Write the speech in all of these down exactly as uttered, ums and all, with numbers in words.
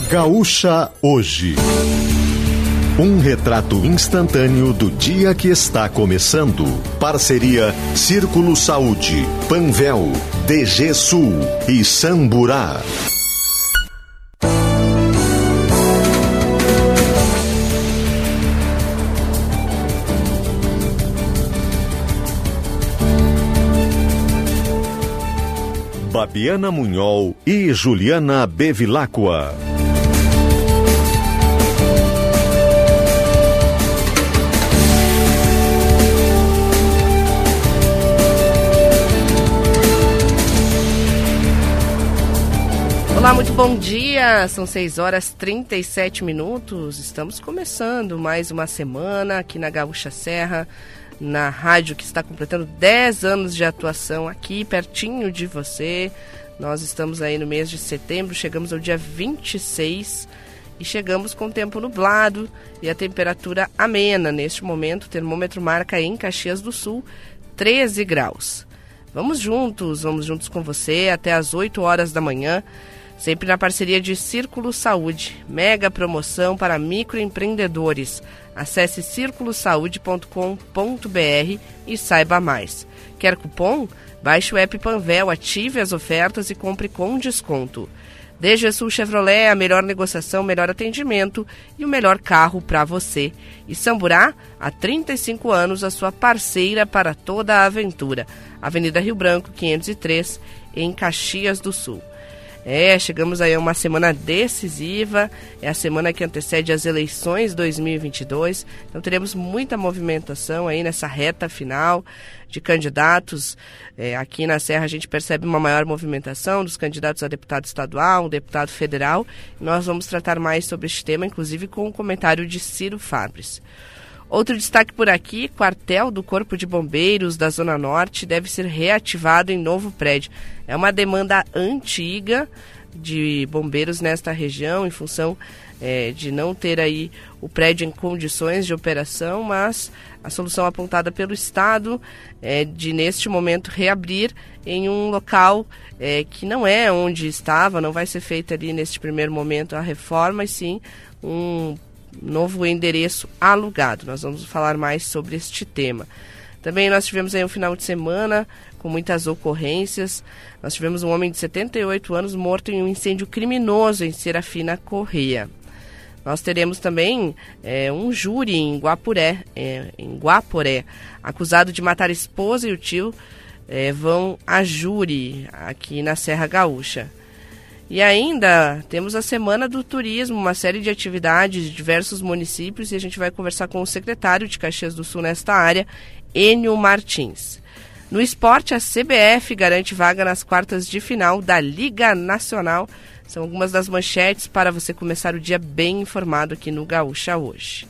Gaúcha Hoje. Um retrato instantâneo do dia que está começando. Parceria Círculo Saúde, Panvel, D G Sul e Samburá. Babiana Munhol e Juliana Bevilacqua. Olá, muito bom dia, são seis horas e trinta e sete minutos, estamos começando mais uma semana aqui na Gaúcha Serra, na rádio que está completando dez anos de atuação aqui pertinho de você. Nós estamos aí no mês de setembro, chegamos ao dia vinte e seis e chegamos com o tempo nublado e a temperatura amena. Neste momento o termômetro marca em Caxias do Sul treze graus. Vamos juntos, vamos juntos com você até as oito horas da manhã. Sempre na parceria de Círculo Saúde, mega promoção para microempreendedores. Acesse círculo saúde ponto com ponto b r e saiba mais. Quer cupom? Baixe o app Panvel, ative as ofertas e compre com desconto. D G Sul Chevrolet, a melhor negociação, melhor atendimento e o melhor carro para você. E Samburá, há trinta e cinco anos, a sua parceira para toda a aventura. Avenida Rio Branco, quinhentos e três, em Caxias do Sul. É, chegamos aí a uma semana decisiva, é a semana que antecede as eleições dois mil e vinte e dois, então teremos muita movimentação aí nessa reta final de candidatos. É, aqui na Serra a gente percebe uma maior movimentação dos candidatos a deputado estadual, deputado federal, e nós vamos tratar mais sobre este tema, inclusive com o comentário de Ciro Fabres. Outro destaque por aqui, quartel do Corpo de Bombeiros da Zona Norte deve ser reativado em novo prédio. É uma demanda antiga de bombeiros nesta região, em função é, de não ter aí o prédio em condições de operação, mas a solução apontada pelo Estado é de, neste momento, reabrir em um local é, que não é onde estava, não vai ser feita ali neste primeiro momento a reforma, e sim um novo endereço alugado. Nós vamos falar mais sobre este tema. Também nós tivemos aí um final de semana com muitas ocorrências. Nós tivemos um homem de setenta e oito anos morto em um incêndio criminoso em Serafina Correia. Nós teremos também é, um júri em Guapuré, é, em Guaporé, acusado de matar a esposa e o tio, é, vão a júri aqui na Serra Gaúcha. E ainda temos a Semana do Turismo, uma série de atividades de diversos municípios, e a gente vai conversar com o secretário de Caxias do Sul nesta área, Enio Martins. No esporte, a C B F garante vaga nas quartas de final da Liga Nacional. São algumas das manchetes para você começar o dia bem informado aqui no Gaúcha Hoje.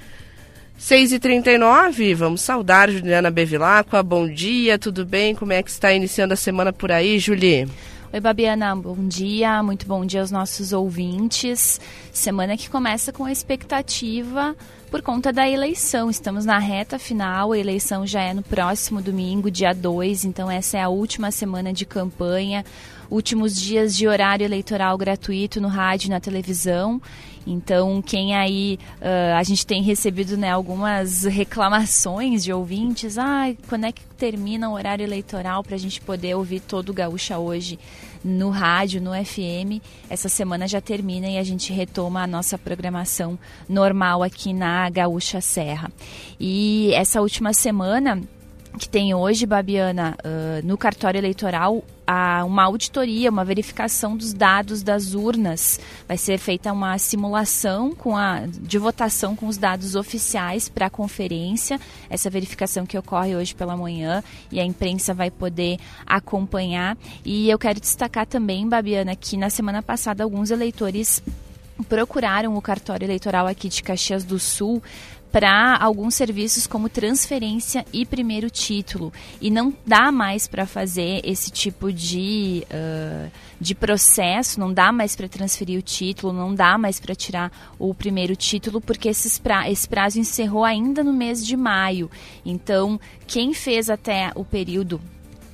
seis e trinta e nove, vamos saudar Juliana Bevilacqua. Bom dia, tudo bem? Como é que está iniciando a semana por aí, Julie? Oi, Babiana, bom dia, muito bom dia aos nossos ouvintes. Semana que começa com a expectativa por conta da eleição. Estamos na reta final, a eleição já é no próximo domingo, dia dois, então essa é a última semana de campanha, últimos dias de horário eleitoral gratuito no rádio e na televisão. Então, quem aí, uh, a gente tem recebido, né, algumas reclamações de ouvintes, ah, quando é que termina o horário eleitoral para a gente poder ouvir todo o Gaúcha Hoje no rádio, no F M. Essa semana já termina e a gente retoma a nossa programação normal aqui na Gaúcha Serra. E essa última semana que tem hoje, Babiana, uh, no cartório eleitoral, há uma auditoria, uma verificação dos dados das urnas. Vai ser feita uma simulação com a, de votação com os dados oficiais para a conferência, essa verificação que ocorre hoje pela manhã, e a imprensa vai poder acompanhar. E eu quero destacar também, Babiana, que na semana passada alguns eleitores procuraram o cartório eleitoral aqui de Caxias do Sul para alguns serviços como transferência e primeiro título, e não dá mais para fazer esse tipo de, uh, de processo, não dá mais para transferir o título, não dá mais para tirar o primeiro título, porque esses pra, esse prazo encerrou ainda no mês de maio. Então, quem fez até o período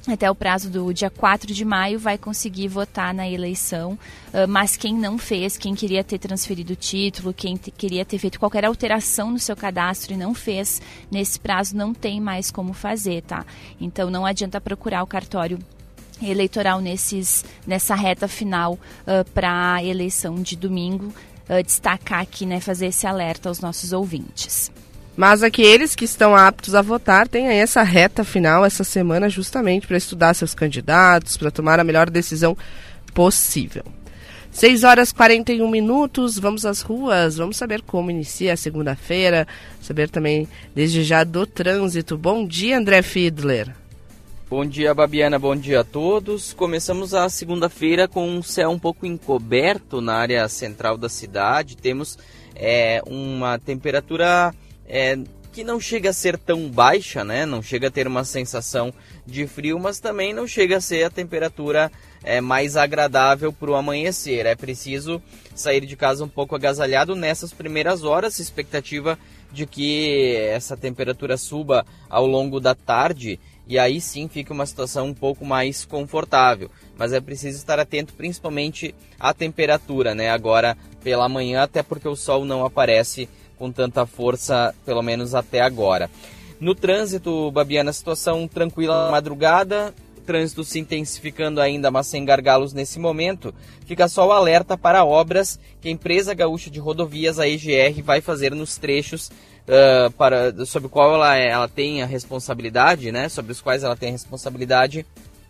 até o prazo do dia quatro de maio, vai conseguir votar na eleição, mas quem não fez, quem queria ter transferido o título, quem te, queria ter feito qualquer alteração no seu cadastro e não fez, nesse prazo não tem mais como fazer, tá? Então não adianta procurar o cartório eleitoral nesses, nessa reta final uh, para a eleição de domingo, uh, destacar aqui, né, fazer esse alerta aos nossos ouvintes. Mas aqueles que estão aptos a votar têm aí essa reta final, essa semana, justamente para estudar seus candidatos, para tomar a melhor decisão possível. seis horas e quarenta e um minutos, vamos às ruas, vamos saber como inicia a segunda-feira, saber também desde já do trânsito. Bom dia, André Fiedler. Bom dia, Babiana, bom dia a todos. Começamos a segunda-feira com um céu um pouco encoberto na área central da cidade. Temos é, uma temperatura... É, que não chega a ser tão baixa, né? Não chega a ter uma sensação de frio, mas também não chega a ser a temperatura é, mais agradável para o amanhecer. É preciso sair de casa um pouco agasalhado nessas primeiras horas, expectativa de que essa temperatura suba ao longo da tarde e aí sim fica uma situação um pouco mais confortável. Mas é preciso estar atento principalmente à temperatura, né? Agora pela manhã, até porque o sol não aparece com tanta força, pelo menos até agora. No trânsito, Babiana, situação tranquila na madrugada, trânsito se intensificando ainda, mas sem gargalos nesse momento. Fica só o alerta para obras que a Empresa Gaúcha de Rodovias, a E G R, vai fazer nos trechos uh, para, sobre o qual ela, ela tem a responsabilidade, né, sobre os quais ela tem a responsabilidade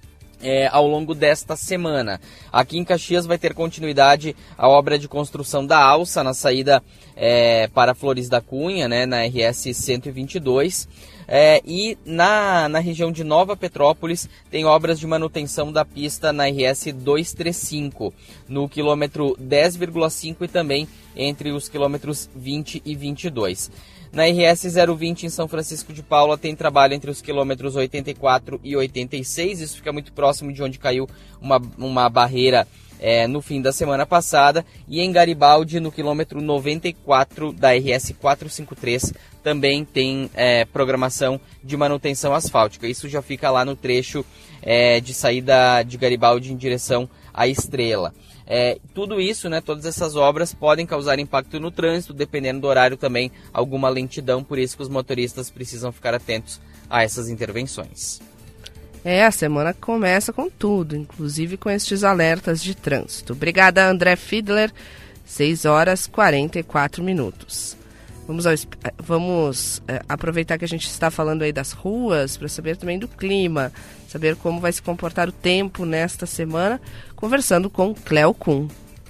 É, ao longo desta semana. Aqui em Caxias vai ter continuidade a obra de construção da alça na saída é, para Flores da Cunha, né, na R S cento e vinte e dois. É, e na, na região de Nova Petrópolis tem obras de manutenção da pista na R S duzentos e trinta e cinco, no quilômetro dez vírgula cinco e também entre os quilômetros vinte e vinte e dois. Na R S zero vinte em São Francisco de Paula tem trabalho entre os quilômetros oitenta e quatro e oitenta e seis, isso fica muito próximo de onde caiu uma, uma barreira é, no fim da semana passada. E em Garibaldi, no quilômetro noventa e quatro da R S quatrocentos e cinquenta e três, também tem é, programação de manutenção asfáltica. Isso já fica lá no trecho é, de saída de Garibaldi em direção à Estrela. É, tudo isso, né, todas essas obras podem causar impacto no trânsito, dependendo do horário também, alguma lentidão, por isso que os motoristas precisam ficar atentos a essas intervenções. É, a semana começa com tudo, inclusive com estes alertas de trânsito. Obrigada, André Fiedler, seis horas e quarenta e quatro minutos. Vamos, ao, vamos é, aproveitar que a gente está falando aí das ruas para saber também do clima, saber como vai se comportar o tempo nesta semana, conversando com Cléo Kuhn.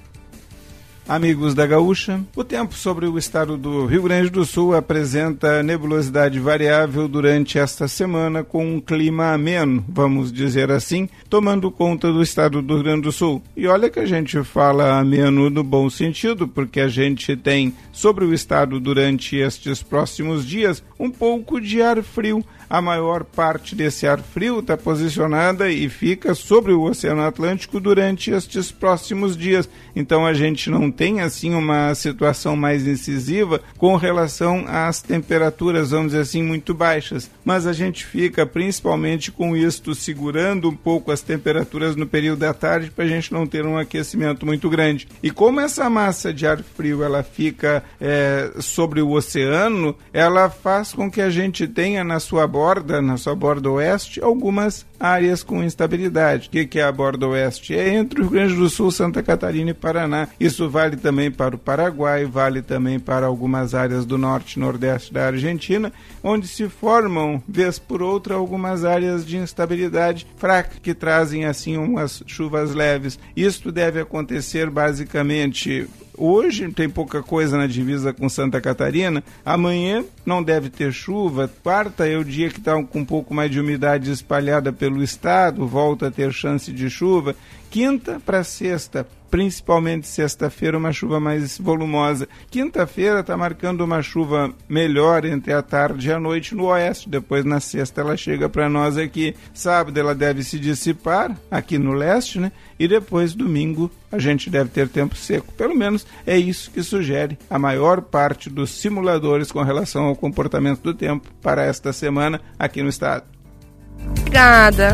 Amigos da Gaúcha, o tempo sobre o estado do Rio Grande do Sul apresenta nebulosidade variável durante esta semana com um clima ameno, vamos dizer assim, tomando conta do estado do Rio Grande do Sul. E olha que a gente fala ameno no bom sentido, porque a gente tem sobre o estado durante estes próximos dias um pouco de ar frio. A maior parte desse ar frio está posicionada e fica sobre o Oceano Atlântico durante estes próximos dias. Então a gente não tem assim uma situação mais incisiva com relação às temperaturas, vamos dizer assim, muito baixas. Mas a gente fica principalmente com isto segurando um pouco as temperaturas no período da tarde para a gente não ter um aquecimento muito grande. E como essa massa de ar frio ela fica é, sobre o oceano, ela faz com que a gente tenha na sua borda, na sua borda oeste, algumas áreas com instabilidade. O que, que é a borda oeste? É entre o Rio Grande do Sul, Santa Catarina e Paraná. Isso vale também para o Paraguai, vale também para algumas áreas do norte e nordeste da Argentina, onde se formam, vez por outra, algumas áreas de instabilidade fraca, que trazem assim umas chuvas leves. Isto deve acontecer basicamente hoje, tem pouca coisa na divisa com Santa Catarina. Amanhã não deve ter chuva. Quarta é o dia que está com um pouco mais de umidade espalhada pelo estado, volta a ter chance de chuva. Quinta para sexta, principalmente sexta-feira, uma chuva mais volumosa. Quinta-feira está marcando uma chuva melhor entre a tarde e a noite no oeste. Depois, na sexta, ela chega para nós aqui. Sábado, ela deve se dissipar aqui no leste, né? E depois, domingo, a gente deve ter tempo seco. Pelo menos é isso que sugere a maior parte dos simuladores com relação ao comportamento do tempo para esta semana aqui no estado. Obrigada.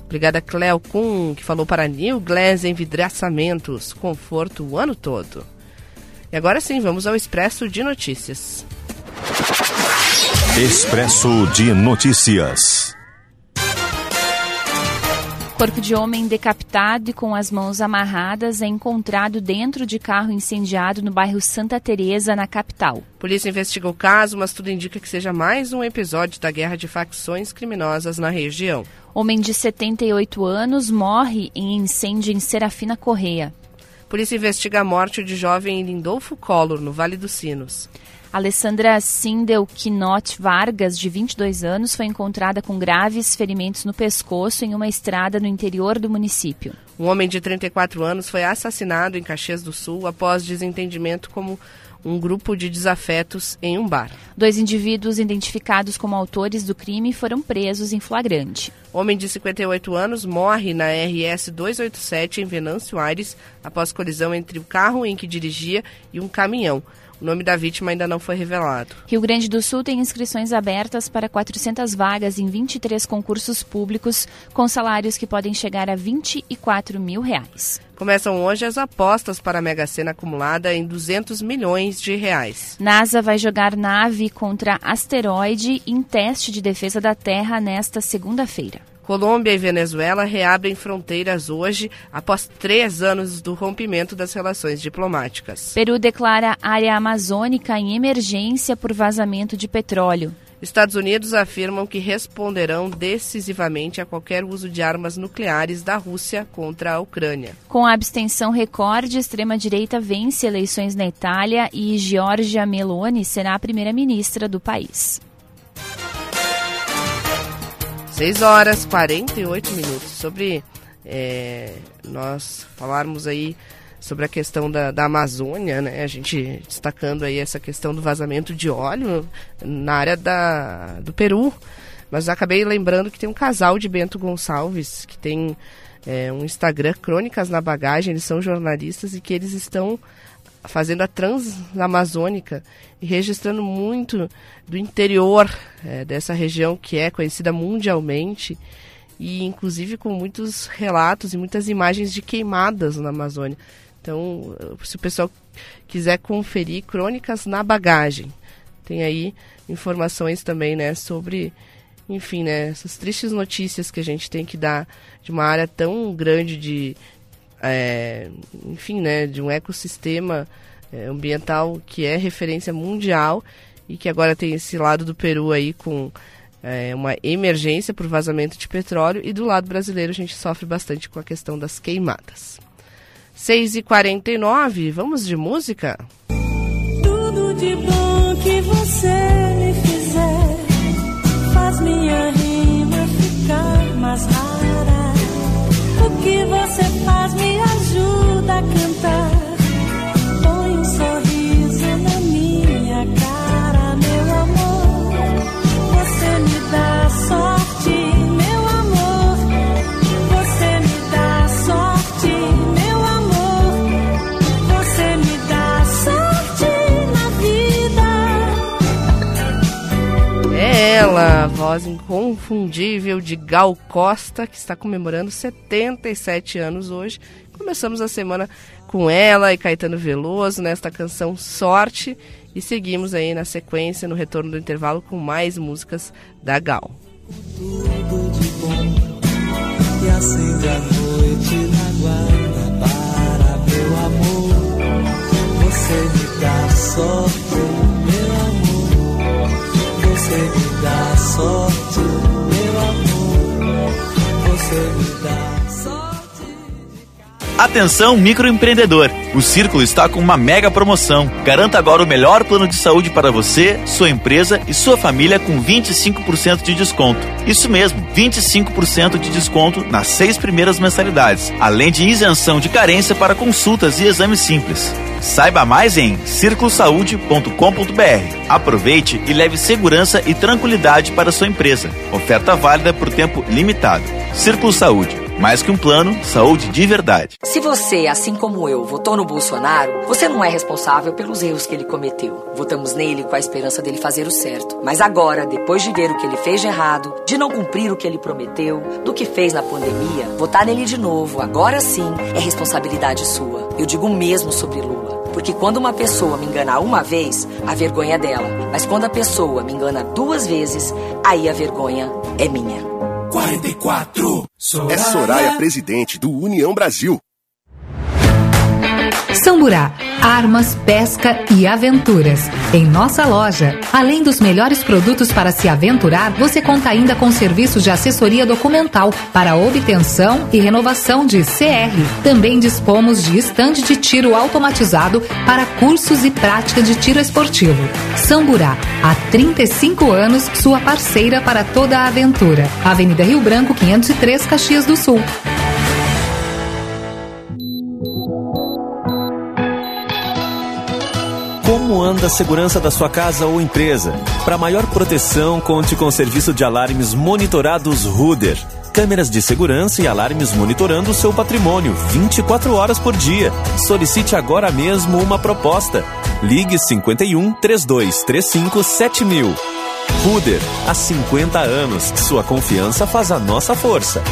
Obrigada, Cleo Kuhn, que falou para New Glass Envidraçamentos. Conforto o ano todo. E agora sim, vamos ao Expresso de Notícias. Expresso de Notícias. Corpo de homem decapitado e com as mãos amarradas é encontrado dentro de carro incendiado no bairro Santa Teresa, na capital. Polícia investiga o caso, mas tudo indica que seja mais um episódio da guerra de facções criminosas na região. Homem de setenta e oito anos morre em incêndio em Serafina Correia. Polícia investiga a morte de jovem em Lindolfo Collor, no Vale dos Sinos. Alessandra Sindel Quinote Vargas, de vinte e dois anos, foi encontrada com graves ferimentos no pescoço em uma estrada no interior do município. Um homem de trinta e quatro anos foi assassinado em Caxias do Sul após desentendimento com um grupo de desafetos em um bar. Dois indivíduos identificados como autores do crime foram presos em flagrante. Homem de cinquenta e oito anos morre na R S duzentos e oitenta e sete em Venâncio Aires após colisão entre o carro em que dirigia e um caminhão. O nome da vítima ainda não foi revelado. Rio Grande do Sul tem inscrições abertas para quatrocentas vagas em vinte e três concursos públicos, com salários que podem chegar a vinte e quatro mil reais. Começam hoje as apostas para a Mega Sena acumulada em duzentos milhões de reais. NASA vai jogar nave contra asteroide em teste de defesa da Terra nesta segunda-feira. Colômbia e Venezuela reabrem fronteiras hoje, após três anos do rompimento das relações diplomáticas. Peru declara área amazônica em emergência por vazamento de petróleo. Estados Unidos afirmam que responderão decisivamente a qualquer uso de armas nucleares da Rússia contra a Ucrânia. Com a abstenção recorde, a extrema-direita vence eleições na Itália e Giorgia Meloni será a primeira-ministra do país. seis horas e quarenta e oito minutos. Sobre é, nós falarmos aí sobre a questão da, da Amazônia, né? A gente destacando aí essa questão do vazamento de óleo na área da, do Peru. Mas acabei lembrando que tem um casal de Bento Gonçalves, que tem é, um Instagram, Crônicas na Bagagem, eles são jornalistas e que eles estão fazendo a Transamazônica e registrando muito do interior é, dessa região que é conhecida mundialmente e inclusive com muitos relatos e muitas imagens de queimadas na Amazônia. Então, se o pessoal quiser conferir, Crônicas na Bagagem, tem aí informações também, né, sobre, enfim, né, essas tristes notícias que a gente tem que dar de uma área tão grande de É, enfim, né, de um ecossistema é, ambiental que é referência mundial e que agora tem esse lado do Peru aí com é, uma emergência por vazamento de petróleo e do lado brasileiro a gente sofre bastante com a questão das queimadas. seis e quarenta e nove, vamos de música? Tudo de bom que você me fizer faz minha rima ficar mais rara. O que você faz me ajuda a cantar. Põe um sorriso na minha cara, meu amor. Você me dá sorte, meu amor. Você me dá sorte, meu amor. Você me dá sorte na vida. É ela, a voz inconfundível de Gal Costa, que está comemorando setenta e sete anos hoje. Começamos a semana com ela e Caetano Veloso nesta canção Sorte e seguimos aí na sequência, no retorno do intervalo, com mais músicas da Gal. Tudo de bom e acende a noite na guarda para meu amor. Você me dá sorte, meu amor. Você me dá sorte, meu amor. Você me dá sorte. Atenção, microempreendedor! O Círculo está com uma mega promoção. Garanta agora o melhor plano de saúde para você, sua empresa e sua família com vinte e cinco por cento de desconto. Isso mesmo, vinte e cinco por cento de desconto nas seis primeiras mensalidades, além de isenção de carência para consultas e exames simples. Saiba mais em círculo saúde ponto com ponto b r. Aproveite e leve segurança e tranquilidade para sua empresa. Oferta válida por tempo limitado. Círculo Saúde. Mais que um plano, saúde de verdade. Se você, assim como eu, votou no Bolsonaro, você não é responsável pelos erros que ele cometeu. Votamos nele com a esperança dele fazer o certo. Mas agora, depois de ver o que ele fez de errado, de não cumprir o que ele prometeu, do que fez na pandemia, votar nele de novo, agora sim, é responsabilidade sua. Eu digo o mesmo sobre Lula. Porque quando uma pessoa me engana uma vez, a vergonha é dela. Mas quando a pessoa me engana duas vezes, aí a vergonha é minha. quarenta e quatro. É Soraya, presidente do União Brasil. Samburá, armas, pesca e aventuras. Em nossa loja, além dos melhores produtos para se aventurar, você conta ainda com serviços de assessoria documental para obtenção e renovação de C R. Também dispomos de estande de tiro automatizado para cursos e prática de tiro esportivo. Samburá, há trinta e cinco anos, sua parceira para toda a aventura. Avenida Rio Branco, quinhentos e três, Caxias do Sul. Como anda a segurança da sua casa ou empresa? Para maior proteção, conte com o serviço de alarmes monitorados Ruder. Câmeras de segurança e alarmes monitorando o seu patrimônio vinte e quatro horas por dia. Solicite agora mesmo uma proposta. Ligue cinquenta e um, trinta e dois, trinta e cinco, sete mil. Ruder, há cinquenta anos. Sua confiança faz a nossa força.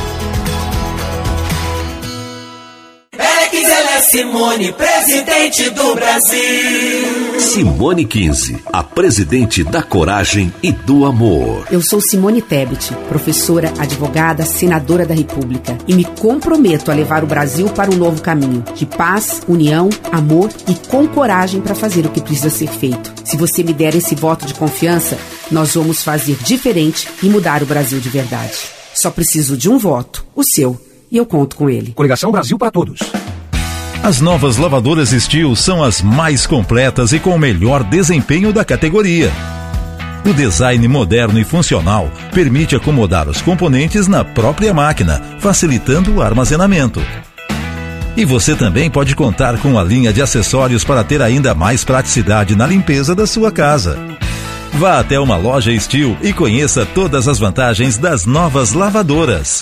Simone, presidente do Brasil. Simone quinze, a presidente da coragem e do amor. Eu sou Simone Tebet, professora, advogada, senadora da República, e me comprometo a levar o Brasil para um novo caminho de paz, união, amor e com coragem para fazer o que precisa ser feito. Se você me der esse voto de confiança, nós vamos fazer diferente e mudar o Brasil de verdade. Só preciso de um voto, o seu, e eu conto com ele. Coligação Brasil para Todos. As novas lavadoras Steel são as mais completas e com o melhor desempenho da categoria. O design moderno e funcional permite acomodar os componentes na própria máquina, facilitando o armazenamento. E você também pode contar com a linha de acessórios para ter ainda mais praticidade na limpeza da sua casa. Vá até uma loja Steel e conheça todas as vantagens das novas lavadoras.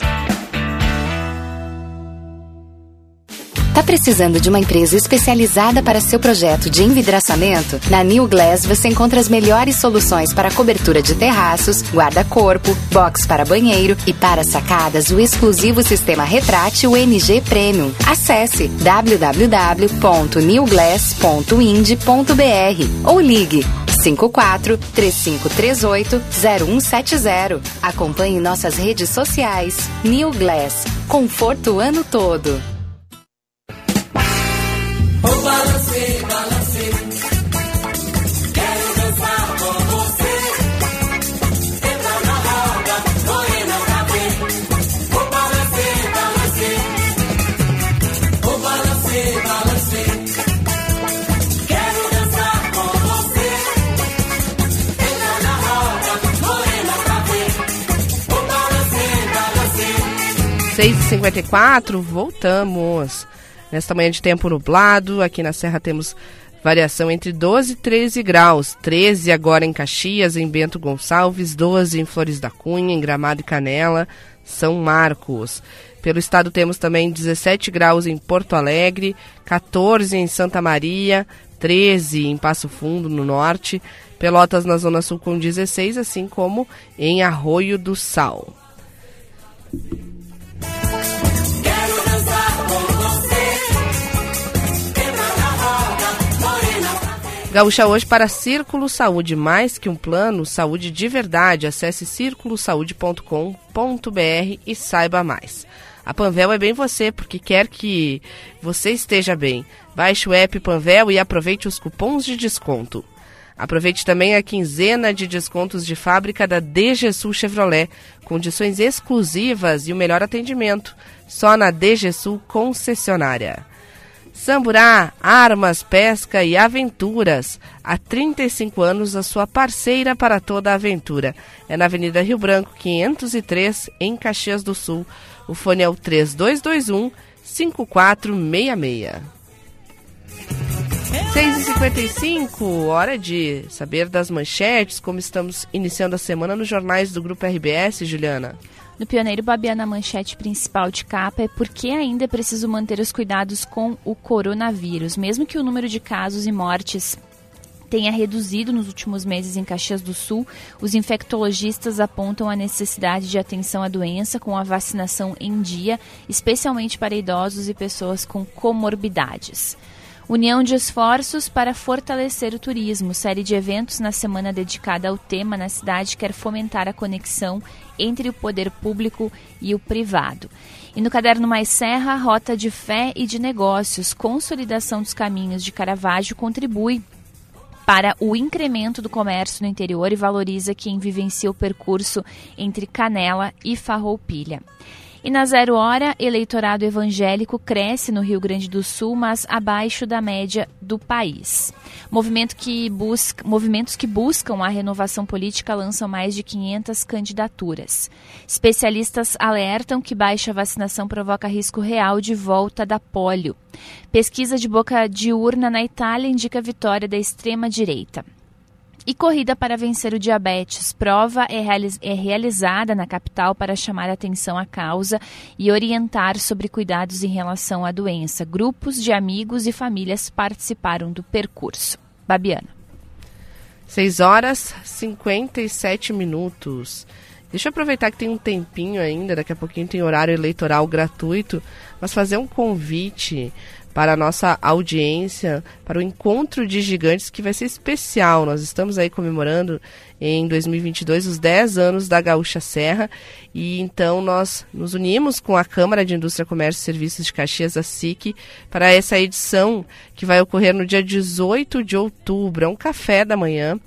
Tá precisando de uma empresa especializada para seu projeto de envidraçamento? Na New Glass você encontra as melhores soluções para cobertura de terraços, guarda-corpo, box para banheiro e para sacadas o exclusivo sistema retrátil N G Premium. Acesse w w w ponto new glass ponto ind ponto b r ou ligue cinco quatro, três cinco três oito, zero um sete zero. Acompanhe nossas redes sociais. New Glass, conforto o ano todo. Oh, balancei, balancei, quero dançar com você. Entra na roda, morena pra ver. Oh, balancei, balancei, oh, balancei, balancei, quero dançar com você. Entra na roda, morena pra ver. Oh, balancei, balancei. seis e cinquenta e quatro, voltamos. Nesta manhã de tempo nublado, aqui na Serra temos variação entre doze e treze graus. treze agora em Caxias, em Bento Gonçalves, doze em Flores da Cunha, em Gramado e Canela, São Marcos. Pelo estado temos também dezessete graus em Porto Alegre, catorze em Santa Maria, treze em Passo Fundo, no norte, Pelotas na Zona Sul com dezesseis, assim como em Arroio do Sal. Gaúcha hoje para Círculo Saúde, mais que um plano, saúde de verdade. Acesse círculo saúde ponto com ponto b r e saiba mais. A Panvel é bem você, porque quer que você esteja bem. Baixe o app Panvel e aproveite os cupons de desconto. Aproveite também a quinzena de descontos de fábrica da D G Sul Chevrolet, condições exclusivas e o melhor atendimento, só na D G Sul concessionária. Samburá, armas, pesca e aventuras. Há trinta e cinco anos, a sua parceira para toda a aventura. É na Avenida Rio Branco, quinhentos e três, em Caxias do Sul. O fone é o três dois dois um, cinco quatro seis seis. seis e cinquenta e cinco, hora de saber das manchetes, como estamos iniciando a semana nos jornais do Grupo R B S, Juliana. No Pioneiro Babiana, a manchete principal de capa é: por que ainda é preciso manter os cuidados com o coronavírus? Mesmo que o número de casos e mortes tenha reduzido nos últimos meses em Caxias do Sul, os infectologistas apontam a necessidade de atenção à doença com a vacinação em dia, especialmente para idosos e pessoas com comorbidades. União de esforços para fortalecer o turismo. Série de eventos na semana dedicada ao tema na cidade quer fomentar a conexão entre o poder público e o privado. E no Caderno Mais Serra, rota de fé e de negócios. Consolidação dos caminhos de Caravaggio contribui para o incremento do comércio no interior e valoriza quem vivencia o percurso entre Canela e Farroupilha. E na Zero Hora, eleitorado evangélico cresce no Rio Grande do Sul, mas abaixo da média do país. Movimento que busca, movimentos que buscam a renovação política lançam mais de quinhentas candidaturas. Especialistas alertam que baixa vacinação provoca risco real de volta da polio. Pesquisa de boca de urna na Itália indica a vitória da extrema-direita. E corrida para vencer o diabetes. Prova é, realiz- é realizada na capital para chamar atenção à causa e orientar sobre cuidados em relação à doença. Grupos de amigos e famílias participaram do percurso. Babiana. seis horas e cinquenta e sete minutos. Deixa eu aproveitar que tem um tempinho ainda, daqui a pouquinho tem horário eleitoral gratuito, mas fazer um convite para a nossa audiência, para o Encontro de Gigantes, que vai ser especial. Nós estamos aí comemorando em dois mil e vinte e dois os dez anos da Gaúcha Serra, e então nós nos unimos com a Câmara de Indústria, Comércio e Serviços de Caxias, a S I C, para essa edição que vai ocorrer no dia dezoito de outubro. É um café da manhã.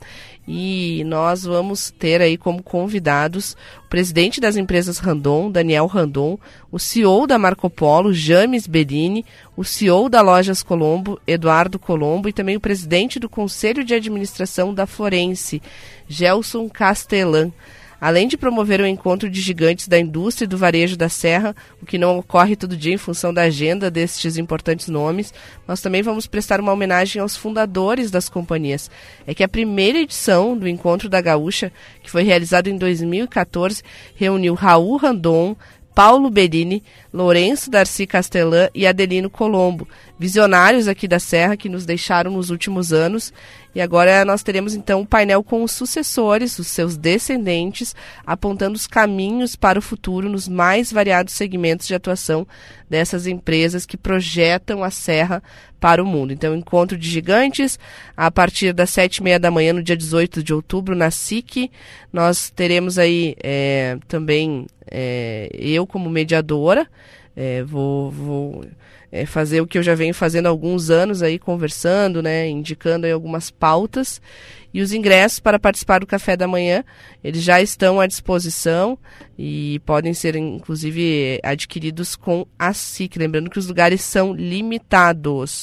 E nós vamos ter aí como convidados o presidente das empresas Randon, Daniel Randon, o C E O da Marco Polo, James Bellini, o C E O da Lojas Colombo, Eduardo Colombo, e também o presidente do Conselho de Administração da Florense, Gelson Castellan. Além de promover o encontro de gigantes da indústria e do varejo da Serra, o que não ocorre todo dia em função da agenda destes importantes nomes, nós também vamos prestar uma homenagem aos fundadores das companhias. É que a primeira edição do Encontro da Gaúcha, que foi realizado em dois mil e catorze, reuniu Raul Randon, Paulo Bellini, Lourenço Darcy Castellan e Adelino Colombo, visionários aqui da Serra que nos deixaram nos últimos anos. E agora nós teremos então um painel com os sucessores, os seus descendentes, apontando os caminhos para o futuro nos mais variados segmentos de atuação dessas empresas que projetam a Serra para o mundo. Então, Encontro de Gigantes, a partir das sete e meia da manhã, no dia dezoito de outubro, na S I C. Nós teremos aí é, também é, eu como mediadora, é, vou... vou É fazer o que eu já venho fazendo há alguns anos aí, conversando, né, indicando aí algumas pautas. E os ingressos para participar do café da manhã, eles já estão à disposição e podem ser, inclusive, adquiridos com a S I C. Lembrando que os lugares são limitados.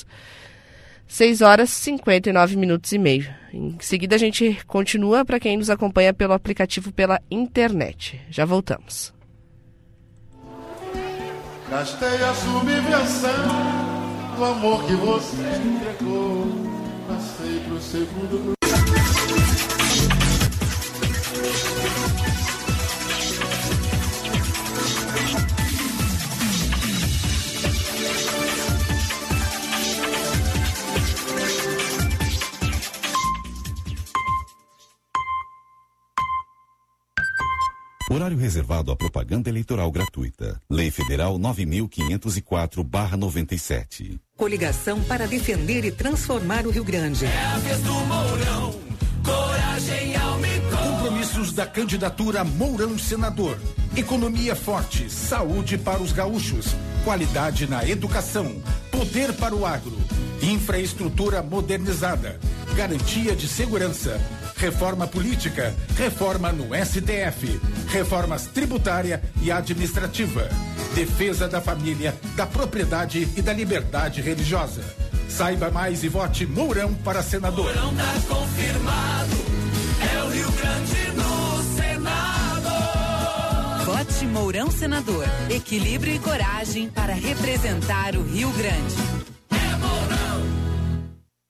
seis horas e cinquenta e nove minutos e meio. Em seguida a gente continua para quem nos acompanha pelo aplicativo pela internet. Já voltamos. Gastei a subvenção do amor que você entregou. Passei pro segundo grupo. Horário reservado à propaganda eleitoral gratuita. Lei Federal nove mil quinhentos e quatro barra noventa e sete. Coligação para defender e transformar o Rio Grande. É a vez do Mourão, coragem aumentou. Compromissos da candidatura Mourão Senador. Economia forte, saúde para os gaúchos, qualidade na educação, poder para o agro, infraestrutura modernizada, garantia de segurança, reforma política, reforma no S T F, reformas tributária e administrativa, defesa da família, da propriedade e da liberdade religiosa. Saiba mais e vote Mourão para senador. Mourão tá confirmado, é o Rio Grande no Senado. Vote Mourão Senador. Equilíbrio e coragem para representar o Rio Grande. É Mourão.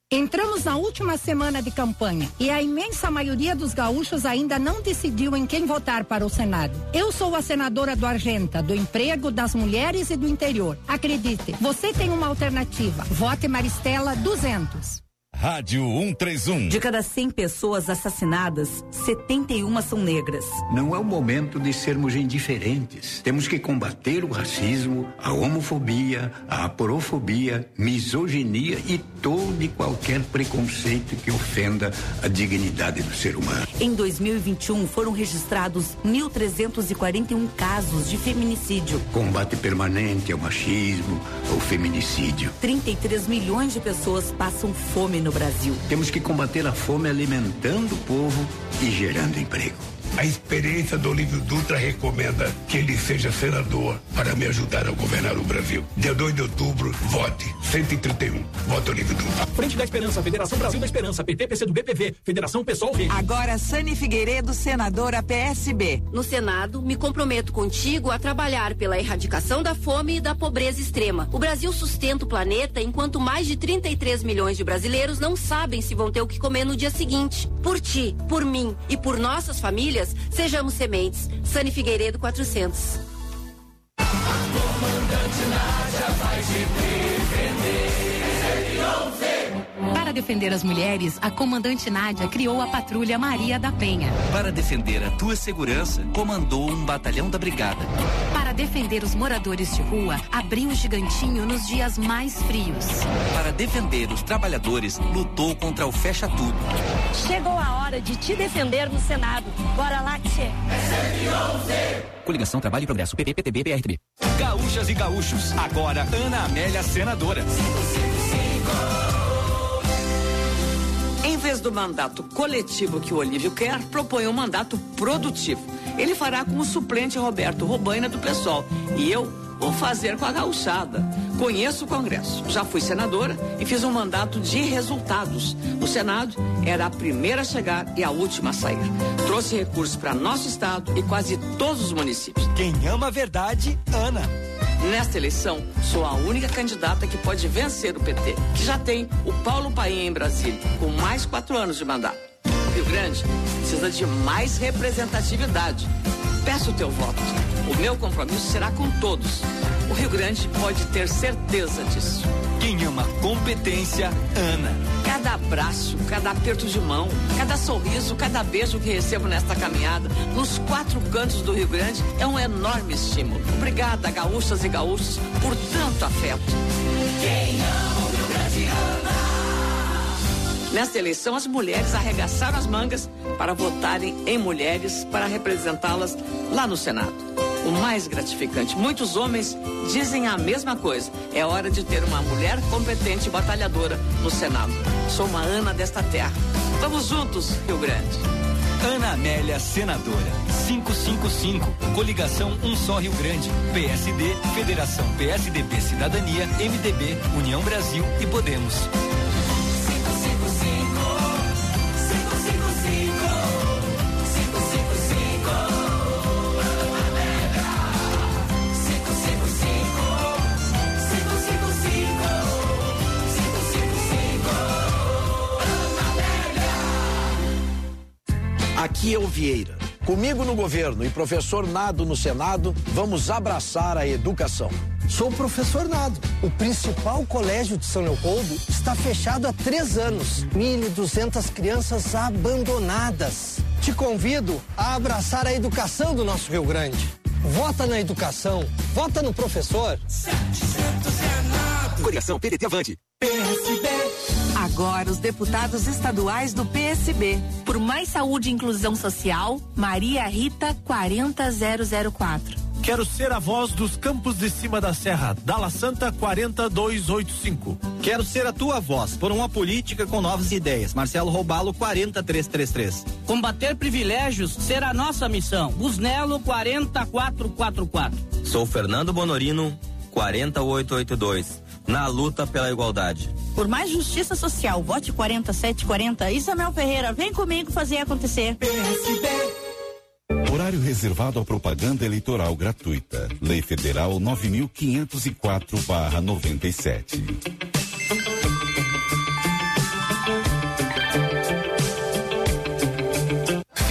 Entramos na última semana de campanha e a imensa maioria dos gaúchos ainda não decidiu em quem votar para o Senado. Eu sou a senadora do Argenta, do emprego, das mulheres e do interior. Acredite, você tem uma alternativa. Vote Maristela duzentos. Rádio cento e trinta e um. De cada cem pessoas assassinadas, setenta e uma são negras. Não é o momento de sermos indiferentes. Temos que combater o racismo, a homofobia, a aporofobia, misoginia e todo e qualquer preconceito que ofenda a dignidade do ser humano. Em dois mil e vinte e um foram registrados mil trezentos e quarenta e um casos de feminicídio. Combate permanente ao machismo, ao feminicídio. trinta e três milhões de pessoas passam fome no Brasil. Temos que combater a fome alimentando o povo e gerando emprego. A experiência do Olívio Dutra recomenda que ele seja senador para me ajudar a governar o Brasil. Dia dois de outubro, vote cento e trinta e um. Vote Olívio Dutra. Frente da Esperança, Federação Brasil da Esperança, P T, P C do B P V, Federação Pessoal Verde. Agora Sani Figueiredo, senadora P S B. No Senado, me comprometo contigo a trabalhar pela erradicação da fome e da pobreza extrema. O Brasil sustenta o planeta enquanto mais de trinta e três milhões de brasileiros não sabem se vão ter o que comer no dia seguinte. Por ti, por mim e por nossas famílias, sejamos sementes. Sani Figueiredo quatrocentos. A comandante Nádia vai te defender. Para defender as mulheres, a comandante Nádia criou a Patrulha Maria da Penha. Para defender a tua segurança, comandou um batalhão da brigada. Para defender os moradores de rua, abriu o Gigantinho nos dias mais frios. Para defender os trabalhadores, lutou contra o Fecha Tudo. Chegou a hora de te defender no Senado. Bora lá, tchê. Coligação Trabalho e Progresso, P P, P T B, P R T B. Gaúchas e gaúchos, agora Ana Amélia senadora. Em vez do mandato coletivo que o Olívio quer, propõe um mandato produtivo. Ele fará com o suplente Roberto Robaina do PSOL. E eu vou fazer com a gauchada. Conheço o Congresso, já fui senadora e fiz um mandato de resultados. No Senado, era a primeira a chegar e a última a sair. Trouxe recursos para nosso estado e quase todos os municípios. Quem ama a verdade, Ana. Nesta eleição, sou a única candidata que pode vencer o P T, que já tem o Paulo Paim em Brasília, com mais quatro anos de mandato. O Rio Grande precisa de mais representatividade. Peço o teu voto. O meu compromisso será com todos. O Rio Grande pode ter certeza disso. Quem ama competência, Ana. Cada abraço, cada aperto de mão, cada sorriso, cada beijo que recebo nesta caminhada, nos quatro cantos do Rio Grande, é um enorme estímulo. Obrigada, gaúchas e gaúchos, por tanto afeto. Quem ama o Rio Grande ama. Nesta eleição, as mulheres arregaçaram as mangas para votarem em mulheres para representá-las lá no Senado. O mais gratificante, muitos homens dizem a mesma coisa. É hora de ter uma mulher competente e batalhadora no Senado. Sou uma Ana desta terra. Vamos juntos, Rio Grande. Ana Amélia, senadora. quinhentos e cinquenta e cinco. Coligação Um Só Rio Grande. P S D, Federação P S D B Cidadania, M D B, União Brasil e Podemos. Aqui é o Vieira. Comigo no governo e professor Nado no Senado, vamos abraçar a educação. Sou o professor Nado. O principal colégio de São Leopoldo está fechado há três anos. mil e duzentas crianças abandonadas. Te convido a abraçar a educação do nosso Rio Grande. Vota na educação. Vota no professor. Coligação P D T Avante. P S B. Agora os deputados estaduais do P S B. Por mais saúde e inclusão social, Maria Rita quarenta mil quatro. Quero ser a voz dos campos de cima da serra, Dala Santa quarenta mil duzentos e oitenta e cinco. Quero ser a tua voz por uma política com novas ideias, Marcelo Robalo quarenta mil trezentos e trinta e três. Combater privilégios será nossa missão, Busnello quarenta mil quatrocentos e quarenta e quatro. Sou Fernando Bonorino quarenta mil oitocentos e oitenta e dois. Na luta pela igualdade. Por mais justiça social, vote quarenta e sete quarenta. Isamel Ferreira, vem comigo fazer acontecer. P S B. Horário reservado à propaganda eleitoral gratuita. Lei Federal nove mil quinhentos e quatro barra noventa e sete.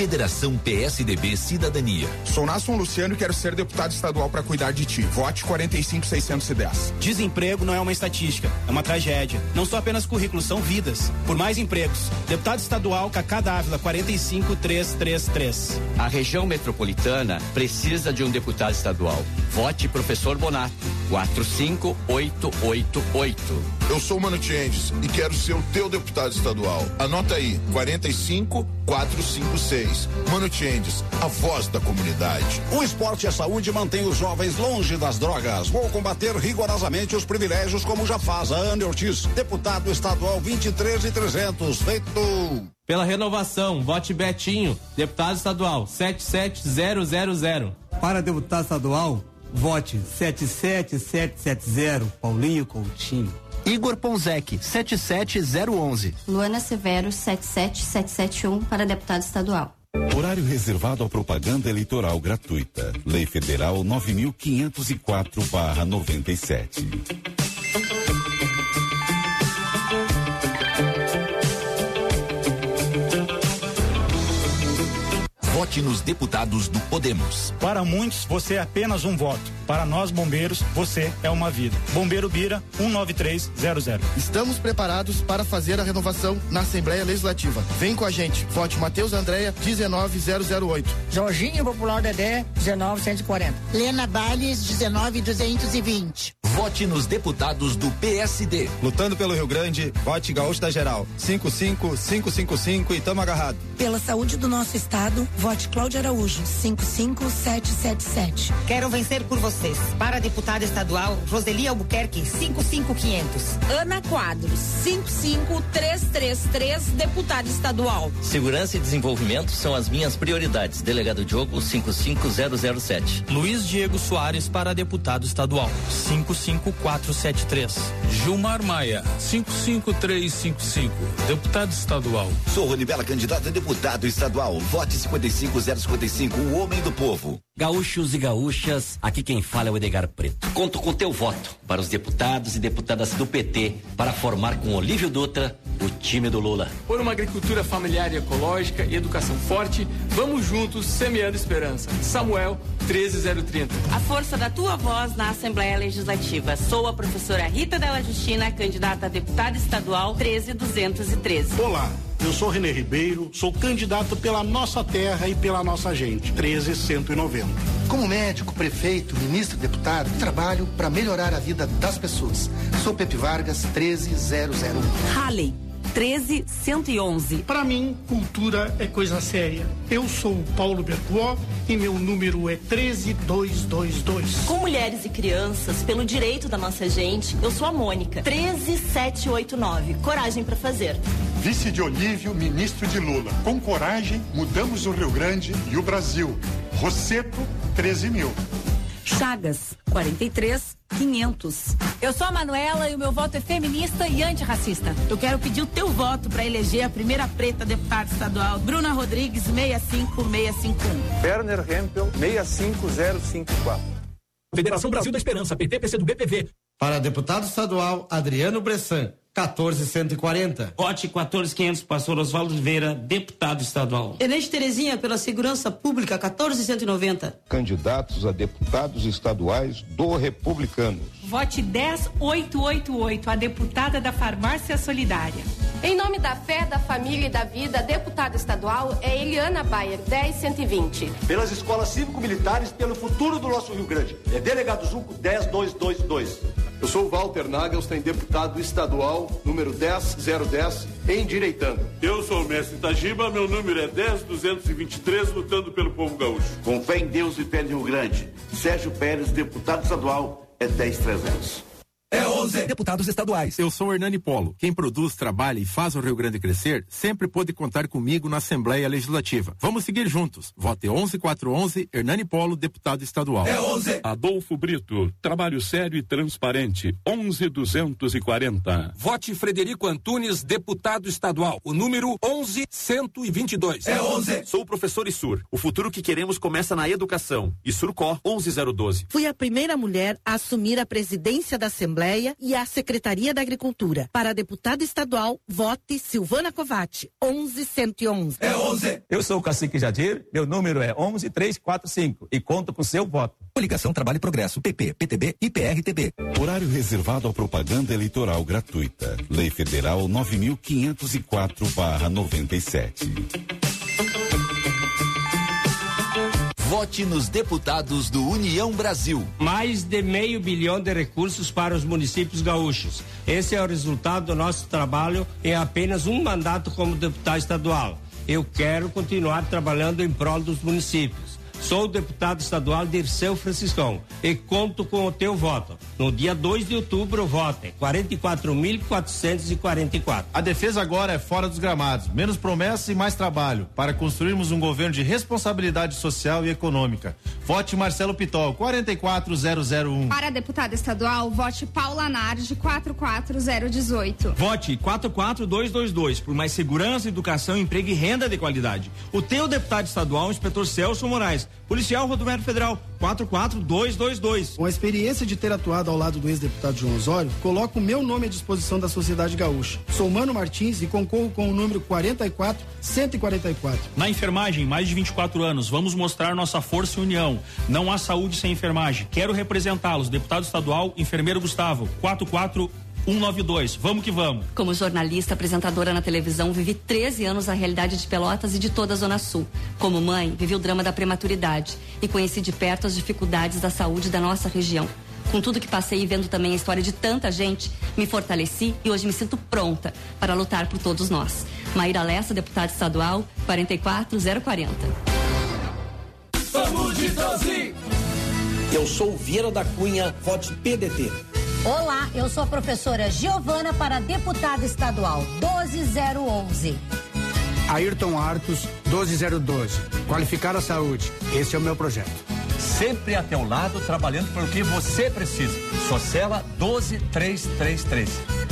Federação P S D B Cidadania. Sou Nasson Luciano e quero ser deputado estadual para cuidar de ti. Vote quarenta e cinco, seiscentos e dez. Desemprego não é uma estatística, é uma tragédia. Não são apenas currículos, são vidas. Por mais empregos. Deputado estadual Cacá Dávila, quarenta e cinco, trezentos e trinta e três. A região metropolitana precisa de um deputado estadual. Vote professor Bonato, quatro cinco oito oito oito. Eu sou Mano Tiendes e quero ser o teu deputado estadual. Anota aí, quarenta e cinco, quatrocentos e cinquenta e seis. Mano Tiendes, a voz da comunidade. O esporte e a saúde mantém os jovens longe das drogas. Vou combater rigorosamente os privilégios como já faz a Ana Ortiz, deputado estadual vinte e três e trezentos. Feito! Pela renovação, vote Betinho, deputado estadual sete sete zero zero zero. Para deputado estadual, vote sete sete sete sete zero, Paulinho Coutinho. Igor Ponzec, sete sete zero um um. Luana Severo, sete sete sete sete um, para deputado estadual. Horário reservado à propaganda eleitoral gratuita. Lei Federal nove mil quinhentos e quatro barra noventa e sete. Vote nos deputados do Podemos. Para muitos, você é apenas um voto. Para nós, bombeiros, você é uma vida. Bombeiro Bira, um nove três zero zero. Estamos preparados para fazer a renovação na Assembleia Legislativa. Vem com a gente. Vote Matheus Andréia, dezenove mil e oito. Jorginho Popular Dedé, dezenove mil cento e quarenta. Lena Balles, dezenove mil duzentos e vinte. Vote nos deputados do P S D. Lutando pelo Rio Grande, vote Gaúcho da Geral. cinco cinco cinco cinco cinco e tamo agarrado. Pela saúde do nosso estado, vote Cláudia Araújo, cinco cinco sete sete sete. Quero vencer por vocês. Para deputada estadual, Roseli Albuquerque, cinco cinco quinhentos. Ana Quadros, cinco cinco três três três, deputada estadual. Segurança e desenvolvimento são as minhas prioridades. Delegado Diogo, cinco cinco zero zero sete. Luiz Diego Soares para deputado estadual, cinco cinco quatro sete três. Gilmar Maia, cinco cinco três cinco cinco, deputado estadual. Sou Ronibela, candidato a deputado estadual. Vote cinquenta e cinco zero cinquenta e cinco, o homem do povo. Gaúchos e gaúchas, aqui quem fala é o Edgar Preto. Conto com teu voto para os deputados e deputadas do P T para formar com Olívio Dutra o time do Lula. Por uma agricultura familiar e ecológica e educação forte, vamos juntos semeando esperança. Samuel treze zero trinta. A força da tua voz na Assembleia Legislativa. Sou a professora Rita Della Justina, candidata a deputada estadual treze duzentos e treze. Olá. Eu sou René Ribeiro, sou candidato pela nossa terra e pela nossa gente, treze cento e noventa. Como médico, prefeito, ministro, deputado, trabalho para melhorar a vida das pessoas. Sou Pepe Vargas, treze zero zero um. Halley, treze cento e onze. Para mim, cultura é coisa séria. Eu sou o Paulo Bertuó e meu número é treze duzentos e vinte e dois. Com mulheres e crianças, pelo direito da nossa gente, eu sou a Mônica, treze setecentos e oitenta e nove. Coragem para fazer. Vice de Olívio, ministro de Lula. Com coragem, mudamos o Rio Grande e o Brasil. Rosseto, treze mil. Chagas, quarenta e três quinhentos. Eu sou a Manuela e o meu voto é feminista e antirracista. Eu quero pedir o teu voto para eleger a primeira preta deputada estadual, Bruna Rodrigues, seis cinco seis cinco um. Werner Hempel, seis cinco zero cinco quatro. Federação Brasil da Esperança, P T P C do B P V. Para deputado estadual, Adriano Bressan, quatorze cento e quarenta. Vote quatorze quinhentos, pastor Oswaldo Oliveira, deputado estadual. Enes Terezinha, pela Segurança Pública, quatorze cento e noventa. Candidatos a deputados estaduais do Republicanos. Vote dez mil oitocentos e oitenta e oito, a deputada da Farmácia Solidária. Em nome da fé, da família e da vida, a deputada estadual é Eliana Bayer, dez mil cento e vinte. Pelas escolas cívico-militares, pelo futuro do nosso Rio Grande. É delegado Junco dez mil duzentos e vinte e dois. Eu sou o Walter Nagelstein, deputado estadual, número dez mil dez, endireitando. Eu sou o mestre Tajiba, meu número é dez mil duzentos e vinte e três, lutando pelo povo gaúcho. Com fé em Deus e fé no Rio Grande, Sérgio Pérez, deputado estadual, é dez mil trezentos. É onze. Deputados estaduais. Eu sou Hernani Polo. Quem produz, trabalha e faz o Rio Grande crescer sempre pôde contar comigo na Assembleia Legislativa. Vamos seguir juntos. Vote onze quatrocentos e onze, Hernani Polo, deputado estadual. É onze. Adolfo Brito, trabalho sério e transparente, onze duzentos e quarenta. Vote Frederico Antunes, deputado estadual, o número onze cento e vinte e dois. É onze. Sou o professor Issur. O futuro que queremos começa na educação. Issurcó, onze zero doze. Fui a primeira mulher a assumir a presidência da Assembleia e a Secretaria da Agricultura. Para deputada estadual, vote Silvana Covatti, onze cento e onze. É onze. Eu sou o Cacique Jadir, meu número é onze trezentos e quarenta e cinco e conto com seu voto. Coligação Trabalho e Progresso, P P, P T B e P R T B. Horário reservado à propaganda eleitoral gratuita. Lei Federal nove mil quinhentos e quatro barra noventa e sete. Vote nos deputados do União Brasil. Mais de meio bilhão de recursos para os municípios gaúchos. Esse é o resultado do nosso trabalho em apenas um mandato como deputado estadual. Eu quero continuar trabalhando em prol dos municípios. Sou o deputado estadual Dirceu Franciscão e conto com o teu voto. No dia dois de outubro, vote quarenta e quatro mil quatrocentos e quarenta e quatro. A defesa agora é fora dos gramados. Menos promessas e mais trabalho para construirmos um governo de responsabilidade social e econômica. Vote Marcelo Pitol, quarenta e quatro mil um. Para deputada estadual, vote Paula Nardi, quatro quatro zero um oito. Vote quatro quatro dois dois dois por mais segurança, educação, emprego e renda de qualidade. O teu deputado estadual, o inspetor Celso Moraes. Policial Rodoviário Federal, quatro quatro dois dois dois. Com a experiência de ter atuado ao lado do ex-deputado João Osório, coloco o meu nome à disposição da sociedade gaúcha. Sou Mano Martins e concorro com o número quarenta e quatro cento e quarenta e quatro. Na enfermagem, mais de vinte e quatro anos, vamos mostrar nossa força e união. Não há saúde sem enfermagem. Quero representá-los. Deputado estadual, enfermeiro Gustavo, quatro quatro um nove dois. Vamos que vamos. Como jornalista, apresentadora na televisão, vivi treze anos a realidade de Pelotas e de toda a Zona Sul. Como mãe, vivi o drama da prematuridade e conheci de perto as dificuldades da saúde da nossa região. Com tudo que passei e vendo também a história de tanta gente, me fortaleci e hoje me sinto pronta para lutar por todos nós. Maíra Lessa, deputada estadual, quarenta e quatro zero quarenta. Saúde doze. Eu sou Vieira da Cunha, vote P D T. Olá, eu sou a professora Giovana para deputada estadual doze zero onze. Ayrton Artos, doze zero doze. Qualificar a saúde. Esse é o meu projeto. Sempre a teu lado, trabalhando pelo que você precisa. Socela doze trezentos e trinta e três.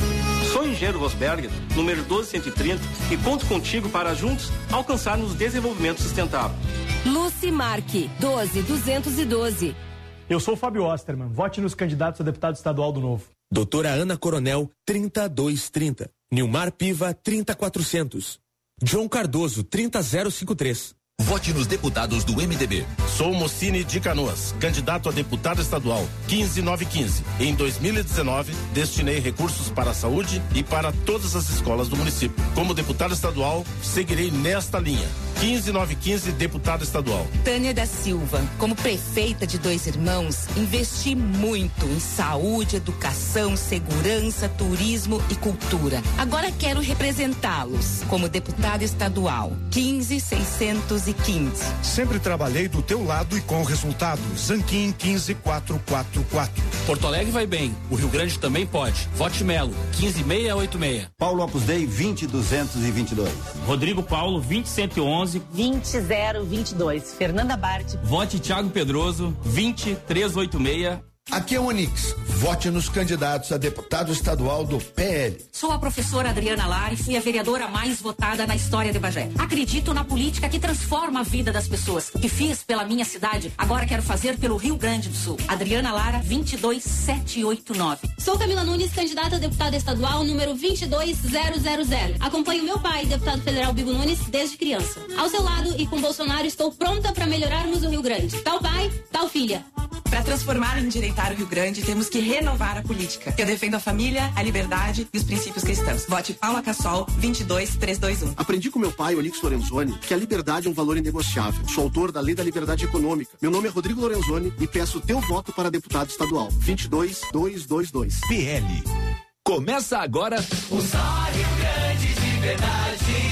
Sou engenheiro Rosberger, número doze cento e trinta, e conto contigo para juntos alcançarmos desenvolvimento sustentável. Lucy Marque, doze duzentos e doze. Eu sou o Fábio Osterman. Vote nos candidatos a deputado estadual do Novo. Doutora Ana Coronel, trinta dois trinta. Nilmar Piva, trinta quatrocentos. João Cardoso, trinta zero cinquenta e três. Vote nos deputados do M D B. Sou Mocine de Canoas, candidato a deputado estadual quinze nove quinze. Em dois mil e dezenove, destinei recursos para a saúde e para todas as escolas do município. Como deputado estadual, seguirei nesta linha. quinze nove quinze, deputado estadual. Tânia da Silva, como prefeita de Dois Irmãos, investi muito em saúde, educação, segurança, turismo e cultura. Agora quero representá-los como deputada estadual quinze seiscentos e quinze. Sempre trabalhei do teu lado e com resultado. Zanquim quinze quatrocentos e quarenta e quatro. Porto Alegre vai bem, o Rio Grande também pode. Vote Melo, quinze seiscentos e oitenta e seis. Paulo Opus Dei, vinte duzentos e vinte e dois. Rodrigo Paulo, vinte cento e onze. vinte zero vinte e dois. Fernanda Bart. Vote Thiago Pedroso, vinte trezentos e oitenta e seis. Aqui é o Onix. Vote nos candidatos a deputado estadual do P L. Sou a professora Adriana Lara e fui a vereadora mais votada na história de Bagé. Acredito na política que transforma a vida das pessoas. O que fiz pela minha cidade, agora quero fazer pelo Rio Grande do Sul. Adriana Lara, vinte e dois sete oito nove. Sou Camila Nunes, candidata a deputada estadual número vinte e dois zero zero zero. Acompanho meu pai, deputado federal Bibo Nunes, desde criança. Ao seu lado e com Bolsonaro, estou pronta para melhorarmos o Rio Grande. Tal pai, tal filha. Para transformar e endireitar o Rio Grande, temos que renovar a política. Eu defendo a família, a liberdade e os princípios cristãos. Vote Paula Cassol, vinte e dois trezentos e vinte e um. Aprendi com meu pai, Onix Lorenzoni, que a liberdade é um valor inegociável. Sou autor da Lei da Liberdade Econômica. Meu nome é Rodrigo Lorenzoni e peço teu voto para deputado estadual. vinte e dois duzentos e vinte e dois. P L. Começa agora o Só Rio Grande de verdade.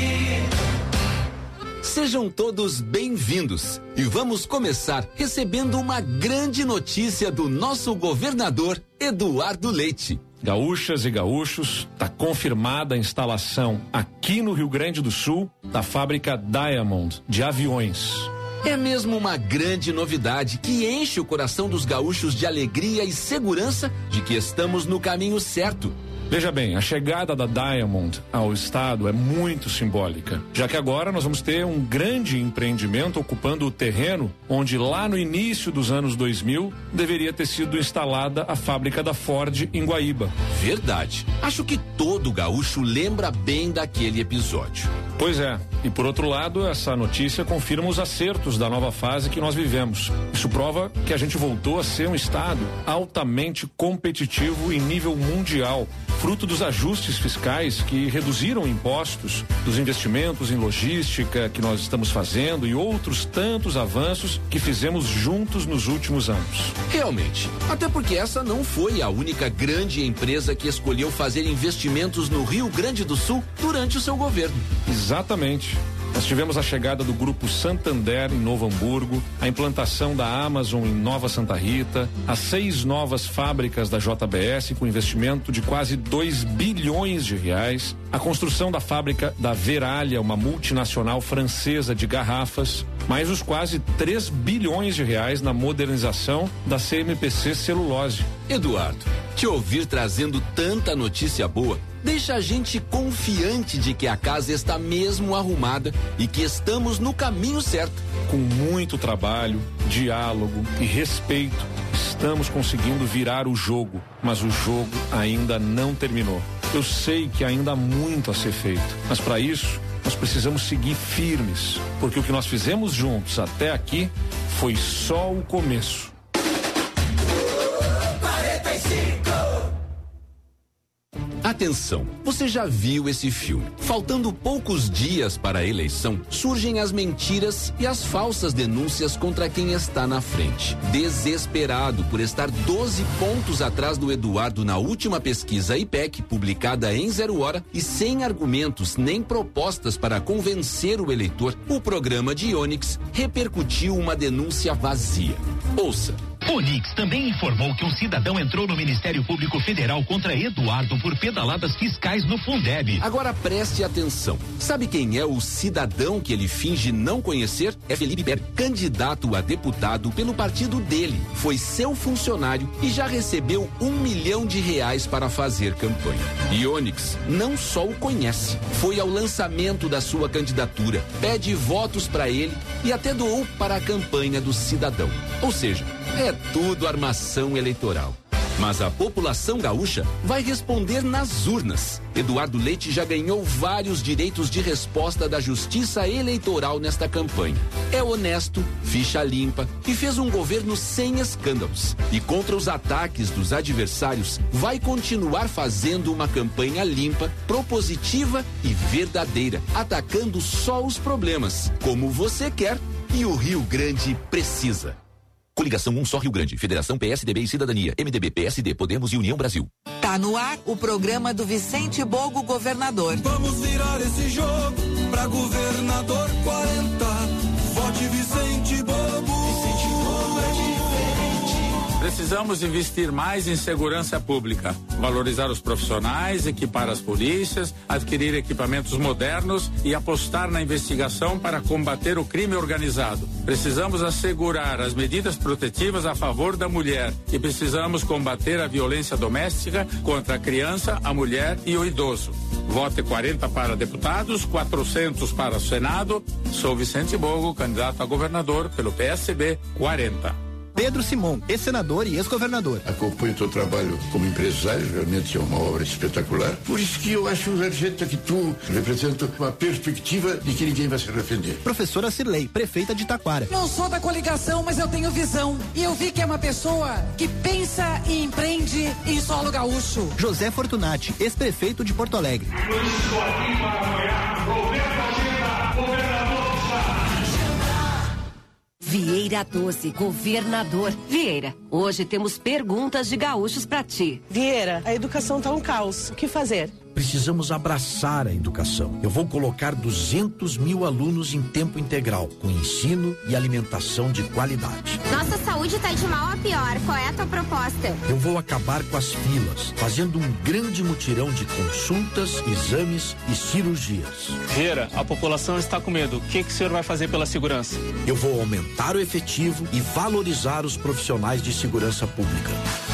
Sejam todos bem-vindos e vamos começar recebendo uma grande notícia do nosso governador Eduardo Leite. Gaúchas e gaúchos, está confirmada a instalação aqui no Rio Grande do Sul da fábrica Diamond de aviões. É mesmo uma grande novidade que enche o coração dos gaúchos de alegria e segurança de que estamos no caminho certo. Veja bem, a chegada da Diamond ao estado é muito simbólica, já que agora nós vamos ter um grande empreendimento ocupando o terreno onde lá no início dos anos dois mil deveria ter sido instalada a fábrica da Ford em Guaíba. Verdade. Acho que todo gaúcho lembra bem daquele episódio. Pois é, e por outro lado, essa notícia confirma os acertos da nova fase que nós vivemos. Isso prova que a gente voltou a ser um estado altamente competitivo em nível mundial, fruto dos ajustes fiscais que reduziram impostos, dos investimentos em logística que nós estamos fazendo e outros tantos avanços que fizemos juntos nos últimos anos. Realmente, até porque essa não foi a única grande empresa que escolheu fazer investimentos no Rio Grande do Sul durante o seu governo. Exatamente. Nós tivemos a chegada do Grupo Santander em Novo Hamburgo, a implantação da Amazon em Nova Santa Rita, as seis novas fábricas da J B S com investimento de quase dois bilhões de reais, a construção da fábrica da Veralha, uma multinacional francesa de garrafas, mais os quase três bilhões de reais na modernização da C M P C Celulose. Eduardo, te ouvir trazendo tanta notícia boa deixa a gente confiante de que a casa está mesmo arrumada e que estamos no caminho certo. Com muito trabalho, diálogo e respeito, estamos conseguindo virar o jogo, mas o jogo ainda não terminou. Eu sei que ainda há muito a ser feito, mas para isso nós precisamos seguir firmes, porque o que nós fizemos juntos até aqui foi só o começo. Atenção, você já viu esse filme? Faltando poucos dias para a eleição, surgem as mentiras e as falsas denúncias contra quem está na frente. Desesperado por estar doze pontos atrás do Eduardo na última pesquisa I P E C, publicada em Zero Hora, e sem argumentos nem propostas para convencer o eleitor, o programa de Onix repercutiu uma denúncia vazia. Ouça. Onix também informou que um cidadão entrou no Ministério Público Federal contra Eduardo por pedaladas fiscais no Fundeb. Agora preste atenção. Sabe quem é o cidadão que ele finge não conhecer? É Felipe Ber, candidato a deputado pelo partido dele. Foi seu funcionário e já recebeu um milhão de reais para fazer campanha. E Onix não só o conhece, foi ao lançamento da sua candidatura, pede votos para ele e até doou para a campanha do cidadão. Ou seja, é tudo armação eleitoral. Mas a população gaúcha vai responder nas urnas. Eduardo Leite já ganhou vários direitos de resposta da Justiça Eleitoral nesta campanha. É honesto, ficha limpa e fez um governo sem escândalos. E contra os ataques dos adversários, vai continuar fazendo uma campanha limpa, propositiva e verdadeira, atacando só os problemas, como você quer e o Rio Grande precisa. Coligação Um Só Rio Grande, Federação P S D B e Cidadania, M D B, P S D, Podemos e União Brasil. Tá no ar o programa do Vicente Bogo Governador. Vamos virar esse jogo pra governador quarenta. Vote Vicente Bogo. Vicente Bogo é diferente. Precisamos investir mais em segurança pública, valorizar os profissionais, equipar as polícias, adquirir equipamentos modernos e apostar na investigação para combater o crime organizado. Precisamos assegurar as medidas protetivas a favor da mulher e precisamos combater a violência doméstica contra a criança, a mulher e o idoso. Vote quarenta para deputados, quatrocentos para o Senado. Sou Vicente Bogo, candidato a governador pelo P S B quarenta. Pedro Simon, ex-senador e ex-governador. Acompanho o teu trabalho como empresário, realmente é uma obra espetacular. Por isso que eu acho, Sargento, que tu representa uma perspectiva de que ninguém vai se arrepender. Professora Cirlei, prefeita de Taquara. Não sou da coligação, mas eu tenho visão. E eu vi que é uma pessoa que pensa e empreende em solo gaúcho. José Fortunati, ex-prefeito de Porto Alegre. Eu estou aqui para apoiar Roberto Agenda, governador do estado. Vieira doze, governador. Vieira, hoje temos perguntas de gaúchos pra ti. Vieira, a educação tá um caos. O que fazer? Precisamos abraçar a educação. Eu vou colocar duzentos mil alunos em tempo integral, com ensino e alimentação de qualidade. Nossa saúde tá de mal a pior. Qual é a tua proposta? Eu vou acabar com as filas, fazendo um grande mutirão de consultas, exames e cirurgias. Vieira, a população está com medo. O que, que o senhor vai fazer pela segurança? Eu vou aumentar o efetivo e valorizar os profissionais de segurança pública.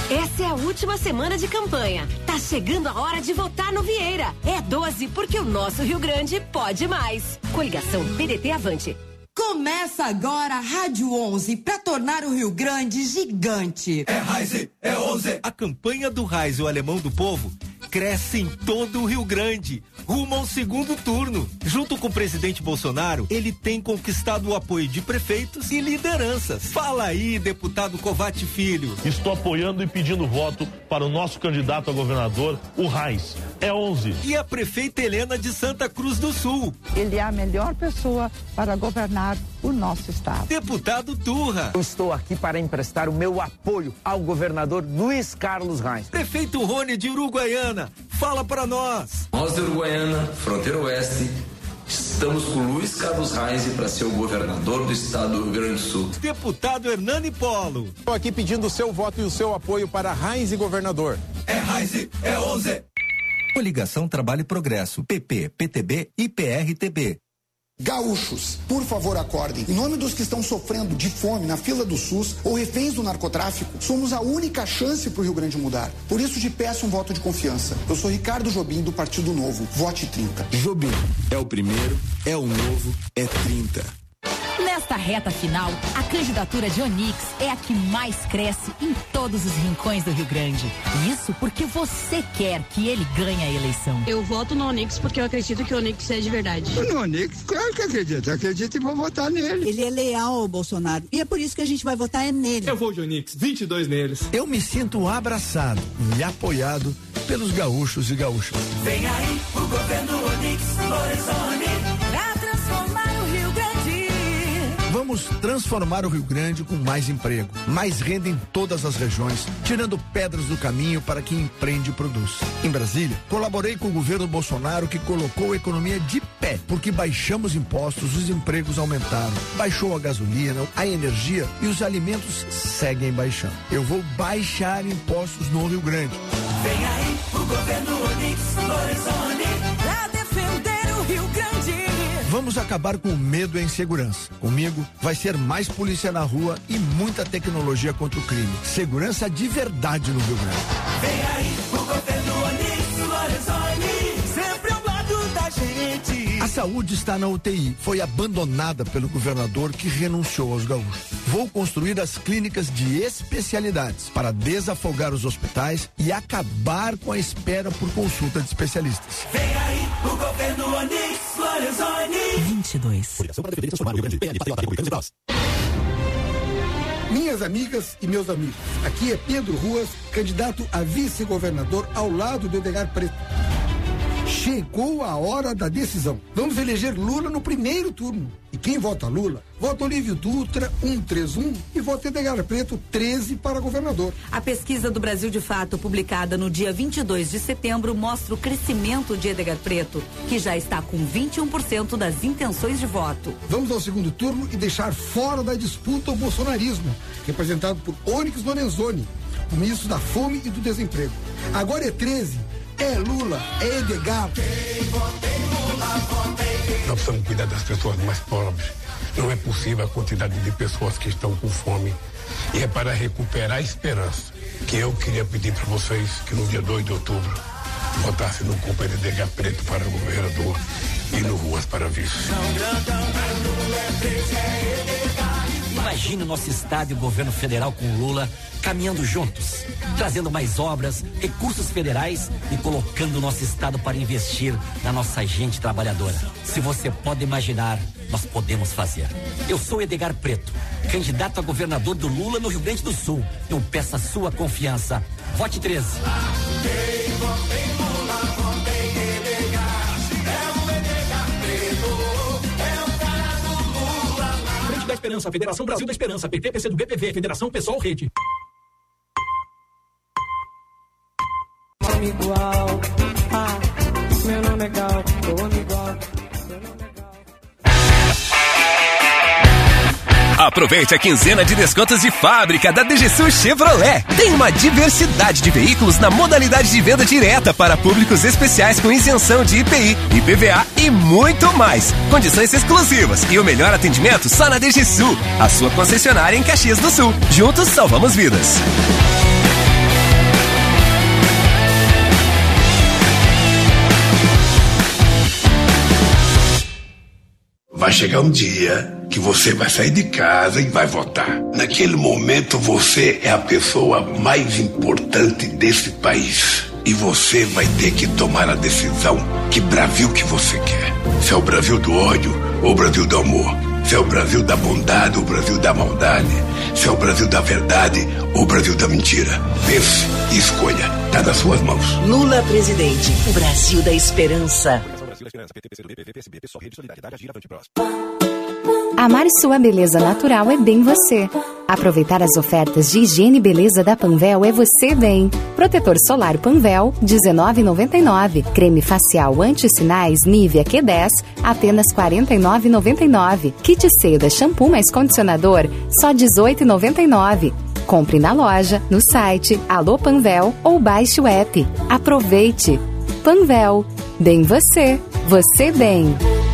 Essa é a última semana de campanha. Tá chegando a hora de votar no Vieira. É doze porque o nosso Rio Grande pode mais. Coligação P D T Avante. Começa agora a Rádio onze para tornar o Rio Grande gigante. É Raiz, é onze. A campanha do Raiz, o alemão do povo, cresce em todo o Rio Grande, rumo ao segundo turno. Junto com o presidente Bolsonaro, ele tem conquistado o apoio de prefeitos e lideranças. Fala aí, deputado Covatti Filho. Estou apoiando e pedindo voto para o nosso candidato a governador, o Raiz. É onze. E a prefeita Helena de Santa Cruz do Sul. Ele é a melhor pessoa para governar o nosso estado. Deputado Turra. Eu estou aqui para emprestar o meu apoio ao governador Luiz Carlos Reis. Prefeito Rony de Uruguaiana, fala para nós. Nós de Uruguaiana, fronteira oeste, estamos com Luiz Carlos Reis para ser o governador do estado do Rio Grande do Sul. Deputado Hernani Polo. Estou aqui pedindo o seu voto e o seu apoio para Reis e governador. É Reis, é onze. Coligação Trabalho e Progresso, P P, P T B e P R T B. Gaúchos, por favor acordem. Em nome dos que estão sofrendo de fome na fila do SUS ou reféns do narcotráfico, somos a única chance para o Rio Grande mudar. Por isso te peço um voto de confiança. Eu sou Ricardo Jobim, do Partido Novo. Vote trinta. Jobim, é o primeiro, é o novo, é trinta. Nesta reta final, a candidatura de Onix é a que mais cresce em todos os rincões do Rio Grande. Isso porque você quer que ele ganhe a eleição. Eu voto no Onix porque eu acredito que o Onix é de verdade. No Onix, claro que acredito. Acredito e vou votar nele. Ele é leal ao Bolsonaro e é por isso que a gente vai votar é nele. Eu vou de Onix, vinte e dois neles. Eu me sinto abraçado e apoiado pelos gaúchos e gaúchas. Vem aí o governo Onix Lorenzoni pra transformar o Rio Grande. Vamos transformar o Rio Grande com mais emprego, mais renda em todas as regiões, tirando pedras do caminho para quem empreende e produz. Em Brasília, colaborei com o governo Bolsonaro que colocou a economia de pé, porque baixamos impostos, os empregos aumentaram, baixou a gasolina, a energia e os alimentos seguem baixando. Eu vou baixar impostos no Rio Grande. Vem aí o governo Onix Lorenzoni pra defender o Rio Grande. Vamos acabar com o medo e a insegurança. Comigo vai ser mais polícia na rua e muita tecnologia contra o crime. Segurança de verdade no Rio Grande. Vem aí o governo Onix Lorenzoni, sempre ao lado da gente. A saúde está na U T I. Foi abandonada pelo governador que renunciou aos gaúchos. Vou construir as clínicas de especialidades para desafogar os hospitais e acabar com a espera por consulta de especialistas. Vem aí o governo Onix Lorenzoni. vinte e dois. Coligação para defender e transformar o Rio Grande. P L, Patriota, Republicanos e Prós. Minhas amigas e meus amigos, aqui é Pedro Ruas, candidato a vice-governador ao lado do Edgar Preto. Chegou a hora da decisão. Vamos eleger Lula no primeiro turno. E quem vota Lula, vota Olívio Dutra, cento e trinta e um, e vota Edgar Preto, treze, para governador. A pesquisa do Brasil de Fato, publicada no dia vinte e dois de setembro, mostra o crescimento de Edgar Preto, que já está com vinte e um por cento das intenções de voto. Vamos ao segundo turno e deixar fora da disputa o bolsonarismo, representado por Onix Lorenzoni, o ministro da Fome e do Desemprego. Agora é treze. É Lula, é Edgar. Nós precisamos cuidar das pessoas mais pobres. Não é possível a quantidade de pessoas que estão com fome. E é para recuperar a esperança que eu queria pedir para vocês que no dia dois de outubro votassem no companheiro de Edgar Preto para governador e no Ruas para vice. Imagine o nosso estado e o governo federal com Lula caminhando juntos, trazendo mais obras, recursos federais e colocando o nosso estado para investir na nossa gente trabalhadora. Se você pode imaginar, nós podemos fazer. Eu sou Edgar Preto, candidato a governador do Lula no Rio Grande do Sul. Eu peço a sua confiança. Vote treze. Da Esperança, Federação Brasil da Esperança, P T, P C do B P V, Federação Pessoal Rede. Nome igual, ah, meu nome é Gal, nome igual. Aproveite a quinzena de descontos de fábrica da D G Sul Chevrolet. Tem uma diversidade de veículos na modalidade de venda direta para públicos especiais com isenção de I P I, I P V A e muito mais. Condições exclusivas e o melhor atendimento só na D G Sul, a sua concessionária em Caxias do Sul. Juntos salvamos vidas. Vai chegar um dia que você vai sair de casa e vai votar. Naquele momento você é a pessoa mais importante desse país. E você vai ter que tomar a decisão que Brasil que você quer. Se é o Brasil do ódio ou o Brasil do amor. Se é o Brasil da bondade ou o Brasil da maldade. Se é o Brasil da verdade ou o Brasil da mentira. Pense e escolha. Está nas suas mãos. Lula presidente. O Brasil da esperança. Amar sua beleza natural é bem você. Aproveitar as ofertas de higiene e beleza da Panvel é você bem. Protetor solar Panvel, dezenove reais e noventa e nove centavos. Creme facial anti-sinais Nivea Q dez, apenas quarenta e nove reais e noventa e nove centavos. Kit seda shampoo mais condicionador, só dezoito reais e noventa e nove centavos. Compre na loja, no site, Alô Panvel ou baixe o app. Aproveite. Panvel. Bem você. Você bem.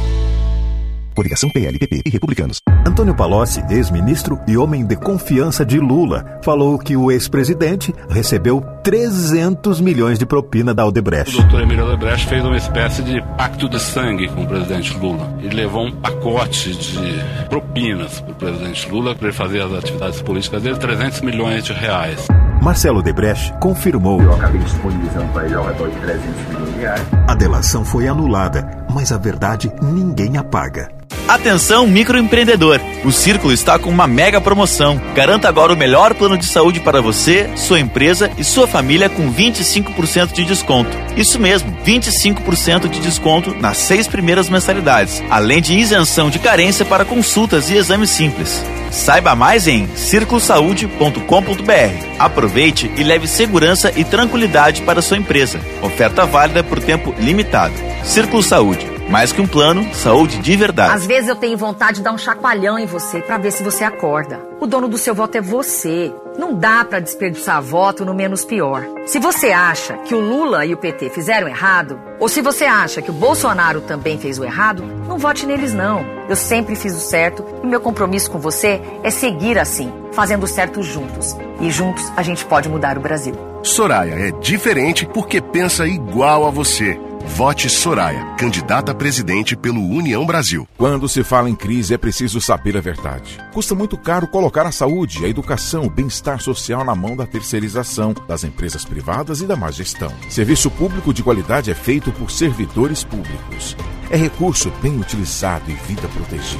Coligação P L, P P e Republicanos. Antônio Palocci, ex-ministro e homem de confiança de Lula, falou que o ex-presidente recebeu trezentos milhões de propina da Odebrecht. O doutor Emílio Odebrecht fez uma espécie de pacto de sangue com o presidente Lula. Ele levou um pacote de propinas para o presidente Lula para ele fazer as atividades políticas dele, trezentos milhões de reais. Marcelo Odebrecht confirmou. Eu acabei disponibilizando para ele ao redor de trezentos milhões de reais. A delação foi anulada, mas a verdade ninguém apaga. Atenção, microempreendedor! O Círculo está com uma mega promoção. Garanta agora o melhor plano de saúde para você, sua empresa e sua família com vinte e cinco por cento de desconto. Isso mesmo, vinte e cinco por cento de desconto nas seis primeiras mensalidades, além de isenção de carência para consultas e exames simples. Saiba mais em círculo saúde ponto com ponto b r. Aproveite e leve segurança e tranquilidade para sua empresa. Oferta válida por tempo limitado. Círculo Saúde. Mais que um plano, saúde de verdade. Às vezes eu tenho vontade de dar um chacoalhão em você pra ver se você acorda. O dono do seu voto é você. Não dá pra desperdiçar voto no menos pior. Se você acha que o Lula e o P T fizeram errado, ou se você acha que o Bolsonaro também fez o errado, não vote neles não. Eu sempre fiz o certo e meu compromisso com você é seguir assim, fazendo o certo juntos. E juntos a gente pode mudar o Brasil. Soraya é diferente porque pensa igual a você. Vote Soraya, candidata a presidente pelo União Brasil. Quando se fala em crise, é preciso saber a verdade. Custa muito caro colocar a saúde, a educação, o bem-estar social na mão da terceirização, das empresas privadas e da má gestão. Serviço público de qualidade é feito por servidores públicos. É recurso bem utilizado e vida protegida.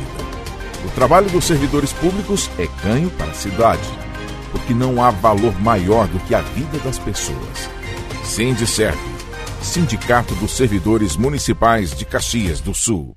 O trabalho dos servidores públicos é ganho para a cidade, porque não há valor maior do que a vida das pessoas. Sindicerv, Sindicato dos Servidores Municipais de Caxias do Sul.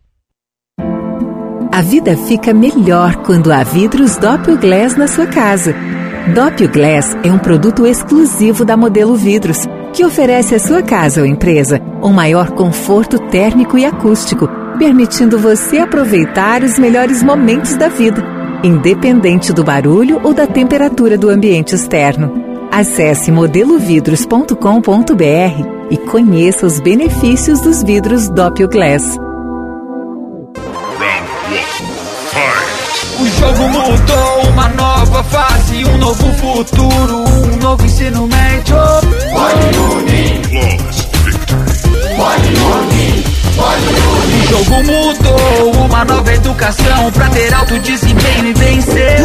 A vida fica melhor quando há vidros Doppelglass na sua casa. Doppelglass é um produto exclusivo da Modelo Vidros, que oferece à sua casa ou empresa um maior conforto térmico e acústico, permitindo você aproveitar os melhores momentos da vida, independente do barulho ou da temperatura do ambiente externo. Acesse modelo vidros ponto com ponto b r e conheça os benefícios dos vidros Doppelglass. O jogo mudou, uma nova fase, um novo futuro, um novo ensino médio. O jogo mudou, uma nova educação pra ter alto desempenho e vencer.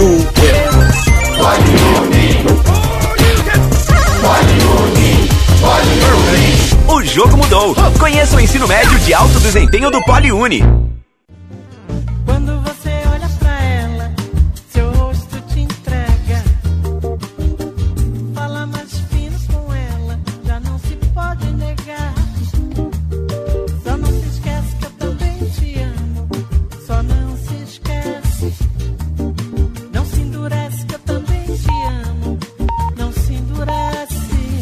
O jogo mudou. Conheça o ensino médio de alto desempenho do PoliUni. Quando você olha pra ela, seu rosto te entrega. Fala mais fino com ela, já não se pode negar. Só não se esquece que eu também te amo. Só não se esquece. Não se endurece que eu também te amo. Não se endurece.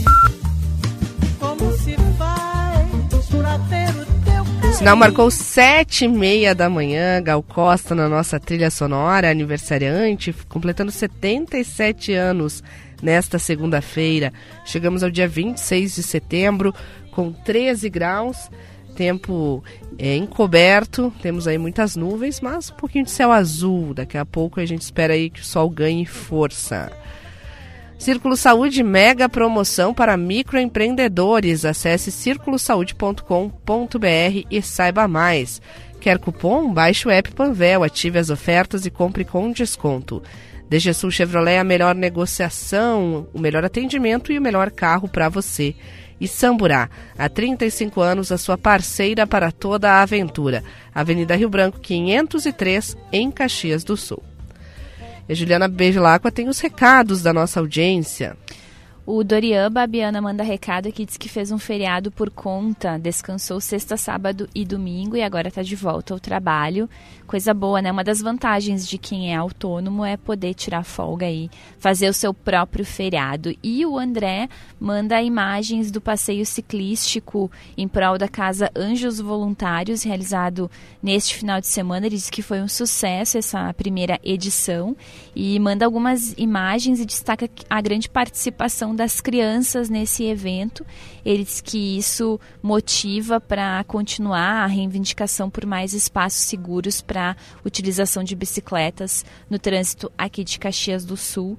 Como se faz pra ter o teu carinho. Sinal marcou sete e meia da manhã, Gal Costa na nossa trilha sonora, aniversariante, completando setenta e sete anos nesta segunda-feira. Chegamos ao dia vinte e seis de setembro, com treze graus, tempo é, encoberto, temos aí muitas nuvens, mas um pouquinho de céu azul. Daqui a pouco a gente espera aí que o sol ganhe força. Círculo Saúde, mega promoção para microempreendedores. Acesse círculo saúde ponto com ponto b r e saiba mais. Quer cupom? Baixe o app Panvel, ative as ofertas e compre com desconto. D G Sul Chevrolet, a melhor negociação, o melhor atendimento e o melhor carro para você. E Samburá, há trinta e cinco anos, a sua parceira para toda a aventura. Avenida Rio Branco, quinhentos e três, em Caxias do Sul. E a Juliana Bevilacqua tem os recados da nossa audiência. O Dorian Babiana manda recado aqui, diz que fez um feriado por conta, descansou sexta, sábado e domingo e agora está de volta ao trabalho. Coisa boa, né? Uma das vantagens de quem é autônomo é poder tirar folga aí, fazer o seu próprio feriado. E o André manda imagens do passeio ciclístico em prol da Casa Anjos Voluntários, realizado neste final de semana. Ele diz que foi um sucesso essa primeira edição e manda algumas imagens e destaca a grande participação das crianças nesse evento. Ele diz que isso motiva para continuar a reivindicação por mais espaços seguros para utilização de bicicletas no trânsito aqui de Caxias do Sul.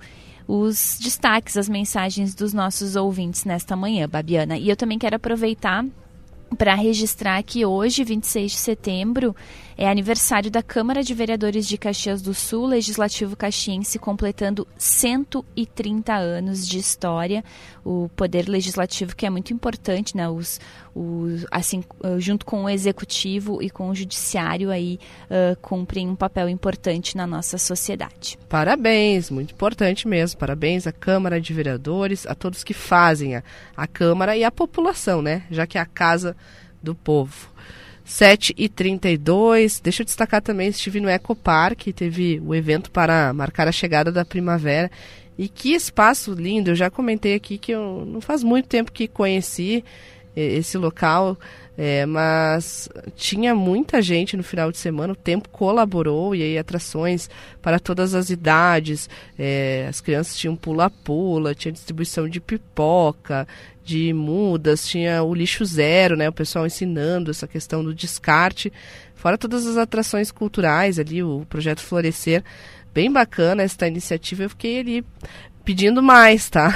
Os destaques, as mensagens dos nossos ouvintes nesta manhã, Babiana. E eu também quero aproveitar para registrar que hoje, vinte e seis de setembro, é aniversário da Câmara de Vereadores de Caxias do Sul, Legislativo Caxiense, completando cento e trinta anos de história. O Poder Legislativo, que é muito importante, né? Os, os, assim, junto com o Executivo e com o Judiciário, aí, uh, cumprem um papel importante na nossa sociedade. Parabéns, muito importante mesmo. Parabéns à Câmara de Vereadores, a todos que fazem a, a Câmara e a população, né? Já que é a casa do povo. sete e trinta e dois, deixa eu destacar também, estive no Ecopark, teve o evento para marcar a chegada da primavera, e que espaço lindo. Eu já comentei aqui que eu não faz muito tempo que conheci esse local, é, mas tinha muita gente no final de semana, o tempo colaborou, e aí atrações para todas as idades, é, as crianças tinham pula-pula, tinha distribuição de pipoca, de mudas, tinha o lixo zero, né, o pessoal ensinando essa questão do descarte, fora todas as atrações culturais ali, o projeto Florescer, bem bacana essa iniciativa. Eu fiquei ali pedindo mais, tá?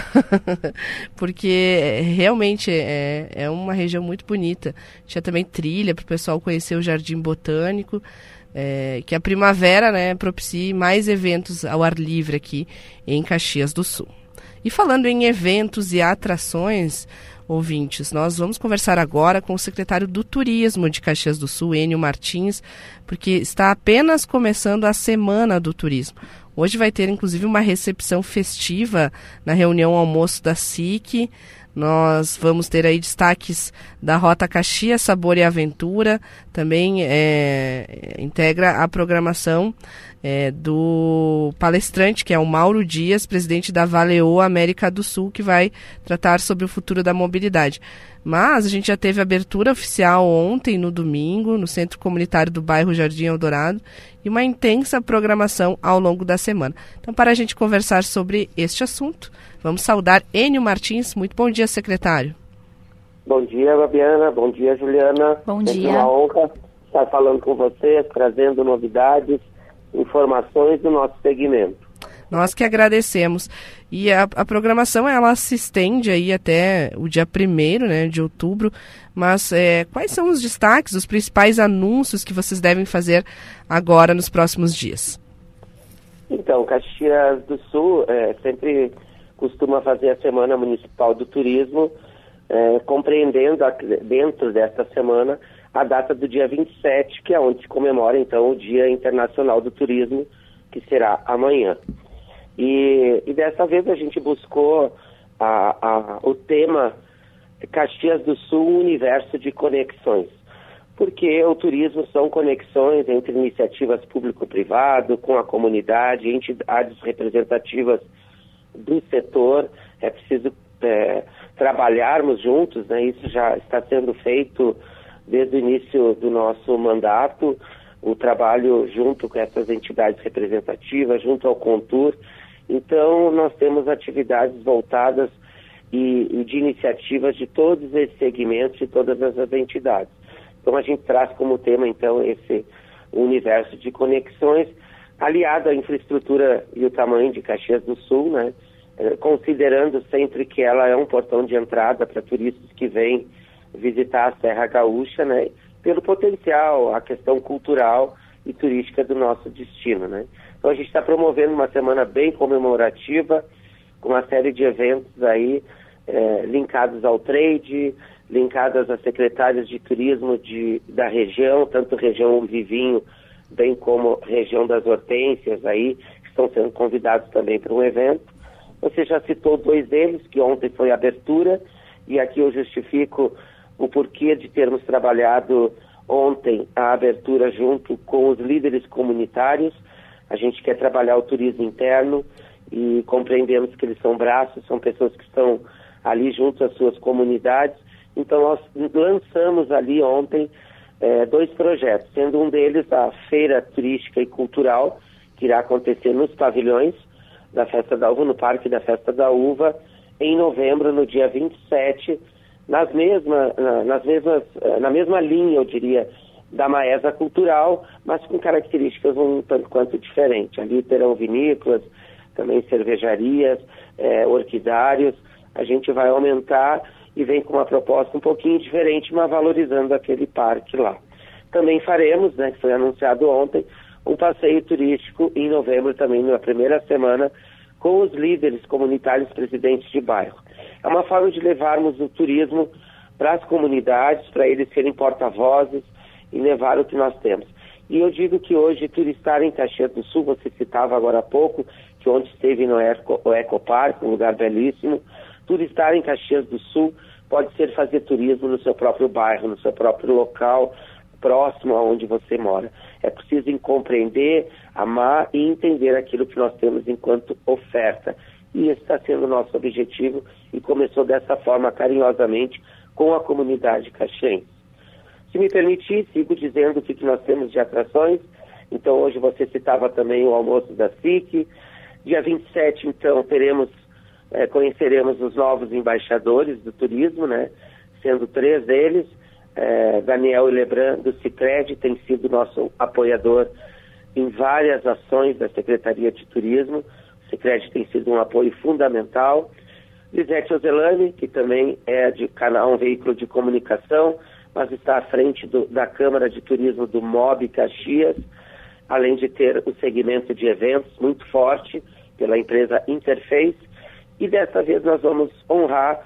Porque realmente é, é uma região muito bonita. Tinha também trilha para o pessoal conhecer o Jardim Botânico, é, que a primavera, né, propicie mais eventos ao ar livre aqui em Caxias do Sul. E falando em eventos e atrações, ouvintes, nós vamos conversar agora com o secretário do Turismo de Caxias do Sul, Enio Martins, porque está apenas começando a Semana do Turismo. Hoje vai ter, inclusive, uma recepção festiva na reunião almoço da S I C. Nós vamos ter aí destaques da Rota Caxias, Sabor e Aventura. Também é, integra a programação é, do palestrante, que é o Mauro Dias, presidente da Valeo América do Sul, que vai tratar sobre o futuro da mobilidade. Mas a gente já teve abertura oficial ontem, no domingo, no Centro Comunitário do bairro Jardim Eldorado, e uma intensa programação ao longo da semana. Então, para a gente conversar sobre este assunto, vamos saudar Enio Martins. Muito bom dia, secretário. Bom dia, Babiana. Bom dia, Juliana. Bom dia. dia. É uma honra estar falando com vocês, trazendo novidades, informações do nosso segmento. Nós que agradecemos. E a, a programação, ela se estende aí até o dia primeiro, né, de outubro, mas é, quais são os destaques, os principais anúncios que vocês devem fazer agora nos próximos dias? Então, Caxias do Sul é, sempre costuma fazer a Semana Municipal do Turismo, é, compreendendo a, dentro desta semana a data do dia vinte e sete, que é onde se comemora então o Dia Internacional do Turismo, que será amanhã. E, e dessa vez a gente buscou a, a, o tema Caxias do Sul, um universo de conexões. Porque o turismo são conexões entre iniciativas público-privado, com a comunidade, entidades representativas do setor. É preciso é, trabalharmos juntos, né? Isso já está sendo feito desde o início do nosso mandato, o trabalho junto com essas entidades representativas, junto ao Contur. Então, nós temos atividades voltadas e, e de iniciativas de todos esses segmentos, de todas essas entidades. Então, a gente traz como tema, então, esse universo de conexões, aliado à infraestrutura e o tamanho de Caxias do Sul, né? eh, considerando sempre que ela é um portão de entrada para turistas que vêm visitar a Serra Gaúcha, né, pelo potencial, a questão cultural e turística do nosso destino, né. Então a gente está promovendo uma semana bem comemorativa, com uma série de eventos aí eh, linkados ao trade, linkadas às secretárias de turismo de, da região, tanto região Vivinho, bem como região das Hortênsias aí, que estão sendo convidados também para um evento. Você já citou dois deles, que ontem foi a abertura, e aqui eu justifico o porquê de termos trabalhado ontem a abertura junto com os líderes comunitários. A gente quer trabalhar o turismo interno e compreendemos que eles são braços, são pessoas que estão ali junto às suas comunidades. Então nós lançamos ali ontem eh, dois projetos, sendo um deles a Feira Turística e Cultural, que irá acontecer nos pavilhões da Festa da Uva, no Parque da Festa da Uva, em novembro, no dia vinte e sete, nas mesma, na, nas mesmas, na mesma linha, eu diria, da Maesa Cultural, mas com características um tanto quanto diferentes. Ali terão vinícolas, também cervejarias, eh, orquidários. A gente vai aumentar e vem com uma proposta um pouquinho diferente, mas valorizando aquele parque lá. Também faremos, né, que foi anunciado ontem, um passeio turístico em novembro também, na primeira semana, com os líderes comunitários presidentes de bairro. É uma forma de levarmos o turismo para as comunidades, para eles serem porta-vozes e levar o que nós temos. E eu digo que hoje, turistar em Caxias do Sul, você citava agora há pouco, que ontem esteve no Eco, o Ecopark, um lugar belíssimo. Turistar em Caxias do Sul pode ser fazer turismo no seu próprio bairro, no seu próprio local, próximo aonde você mora. É preciso compreender, amar e entender aquilo que nós temos enquanto oferta. E esse está sendo o nosso objetivo e começou dessa forma carinhosamente com a comunidade caxiense. Se me permitir, sigo dizendo o que, que nós temos de atrações. Então hoje você citava também o almoço da S I C. Dia vinte e sete, então, teremos, é, conheceremos os novos embaixadores do turismo, né? Sendo três deles. É, Daniel Lebrun, do Sicredi, tem sido nosso apoiador em várias ações da Secretaria de Turismo. O Sicredi tem sido um apoio fundamental. Lisete Ozelani, que também é de canal, um veículo de comunicação, mas está à frente do, da Câmara de Turismo do M O B Caxias, além de ter o segmento de eventos muito forte pela empresa Interface. E dessa vez nós vamos honrar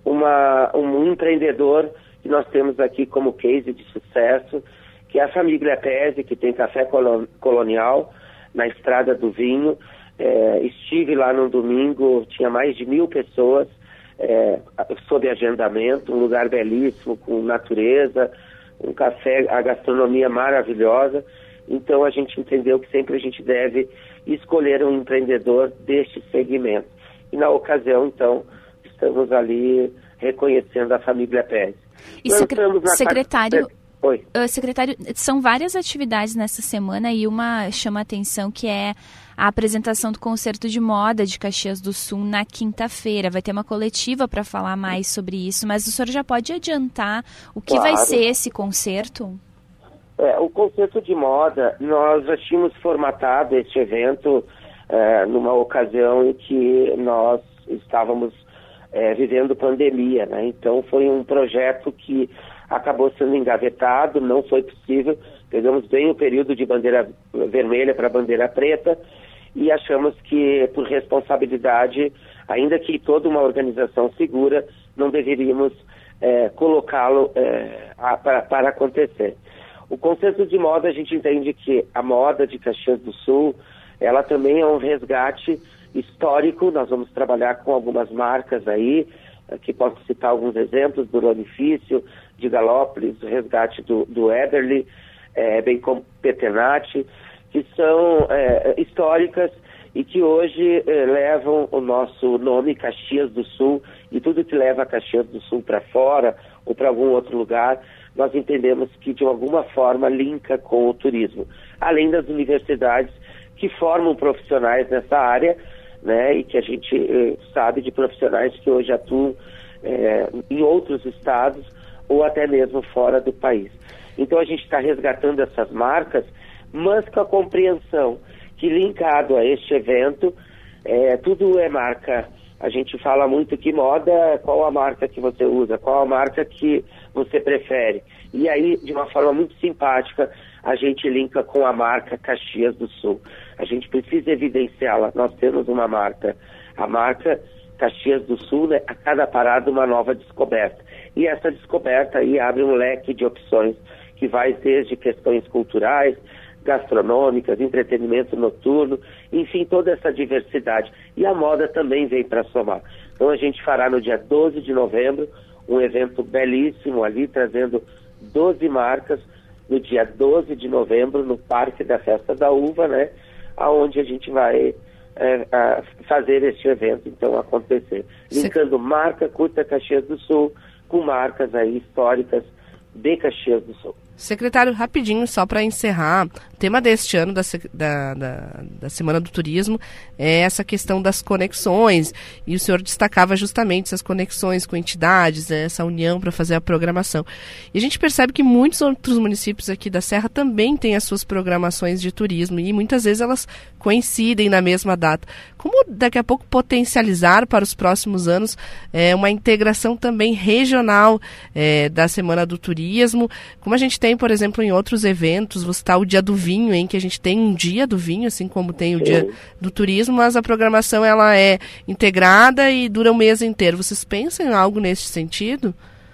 uma, um empreendedor que nós temos aqui como case de sucesso, que é a família Pese, que tem café colonial na Estrada do Vinho. É, estive lá no domingo, tinha mais de mil pessoas é, sob agendamento, um lugar belíssimo, com natureza, um café, a gastronomia maravilhosa. Então a gente entendeu que sempre a gente deve escolher um empreendedor deste segmento. E na ocasião, então, estamos ali reconhecendo a família Pérez. E secre secretário, parte... Oi. Uh, secretário, são várias atividades nessa semana e uma chama a atenção, que é a apresentação do Concerto de Moda de Caxias do Sul na quinta-feira. Vai ter uma coletiva para falar mais sobre isso, mas o senhor já pode adiantar o que claro. vai ser esse concerto? É, o Concerto de Moda, nós já tínhamos formatado este evento é, numa ocasião em que nós estávamos é, vivendo pandemia, né? Então foi um projeto que acabou sendo engavetado, não foi possível. Pegamos bem o período de bandeira vermelha para bandeira preta e achamos que, por responsabilidade, ainda que toda uma organização segura, não deveríamos é, colocá-lo é, para, para acontecer. O conceito de moda, a gente entende que a moda de Caxias do Sul, ela também é um resgate histórico. Nós vamos trabalhar com algumas marcas aí, que posso citar alguns exemplos, do Lonifício, de Galópolis, o resgate do, do Ederly, é, bem como Petenati, que são é, históricas e que hoje é, levam o nosso nome Caxias do Sul, e tudo que leva Caxias do Sul para fora ou para algum outro lugar, nós entendemos que de alguma forma linka com o turismo, além das universidades que formam profissionais nessa área, né, e que a gente eh, sabe de profissionais que hoje atuam eh, em outros estados ou até mesmo fora do país. Então a gente está resgatando essas marcas, mas com a compreensão que, linkado a este evento, eh, tudo é marca a gente fala muito que moda, qual a marca que você usa, qual a marca que você prefere. E aí, de uma forma muito simpática, a gente linka com a marca Caxias do Sul. A gente precisa evidenciá-la. Nós temos uma marca, a marca Caxias do Sul, né, a cada parada uma nova descoberta. E essa descoberta aí abre um leque de opções que vai desde questões culturais, gastronômicas, entretenimento noturno, enfim, toda essa diversidade. E a moda também vem para somar. Então a gente fará no dia doze de novembro um evento belíssimo ali, trazendo doze marcas, no dia doze de novembro, no Parque da Festa da Uva, né, aonde a gente vai é, a fazer este evento, então, acontecer. Linkando marca Curta Caxias do Sul com marcas aí históricas de Caxias do Sul. Secretário, rapidinho, só para encerrar, o tema deste ano da, da, da, da Semana do Turismo é essa questão das conexões, e o senhor destacava justamente essas conexões com entidades, essa união para fazer a programação. E a gente percebe que muitos outros municípios aqui da Serra também têm as suas programações de turismo, e muitas vezes elas coincidem na mesma data. Como daqui a pouco potencializar para os próximos anos é, uma integração também regional é, da Semana do Turismo, como a gente tem, por exemplo, em outros eventos, você está o Dia do Vinho, em que a gente tem um dia do vinho, assim como tem o Sim. Dia do Turismo, mas a programação ela é integrada e dura o mês inteiro. Vocês pensam em algo nesse sentido?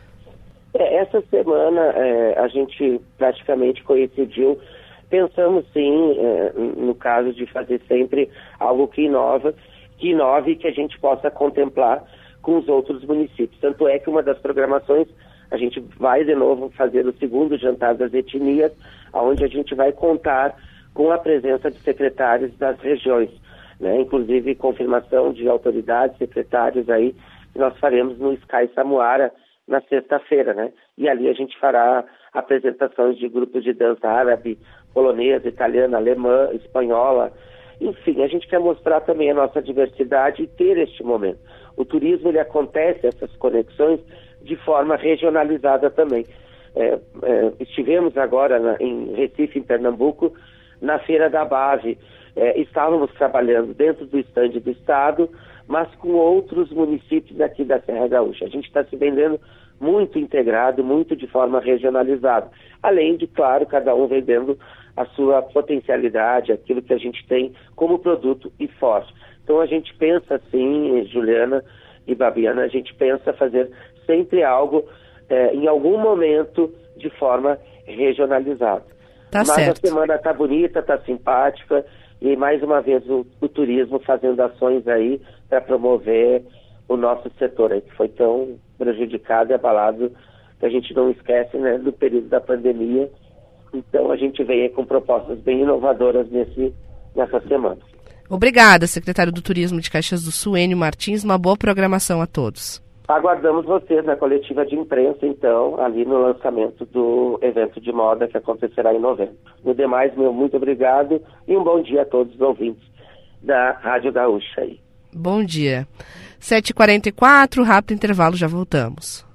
É, essa semana é, a gente praticamente coincidiu. Pensamos sim, é, no caso de fazer sempre algo que inova, que inove e que a gente possa contemplar com os outros municípios. Tanto é que uma das programações, a gente vai de novo fazer o segundo jantar das etnias, onde a gente vai contar com a presença de secretários das regiões, né? Inclusive confirmação de autoridades, secretários aí, que nós faremos no Sky Samuara na sexta-feira, né? E ali a gente fará apresentações de grupos de dança árabe, polonesa, italiana, alemã, espanhola. Enfim, a gente quer mostrar também a nossa diversidade e ter este momento. O turismo, ele acontece, essas conexões, de forma regionalizada também. É, é, estivemos agora na, em Recife, em Pernambuco, na Feira da Bave. É, estávamos trabalhando dentro do estande do Estado, mas com outros municípios aqui da Serra Gaúcha. A gente está se vendendo muito integrado, muito de forma regionalizada. Além de, claro, cada um vendendo a sua potencialidade, aquilo que a gente tem como produto e forte. Então a gente pensa assim, Juliana e Babiana, a gente pensa fazer sempre algo, é, em algum momento, de forma regionalizada. Tá Mas certo. A semana tá bonita, tá simpática, e mais uma vez o, o turismo fazendo ações aí para promover o nosso setor aí, que foi tão prejudicado e abalado, que a gente não esquece, né, do período da pandemia. Então a gente vem aí com propostas bem inovadoras nesse, nessa semana. Obrigada, secretário do Turismo de Caxias do Sul, Enio Martins. Uma boa programação a todos. Aguardamos vocês na coletiva de imprensa, então, ali no lançamento do evento de moda que acontecerá em novembro. No demais, meu muito obrigado e um bom dia a todos os ouvintes da Rádio Gaúcha aí. Bom dia. sete e quarenta e quatro, rápido intervalo, já voltamos.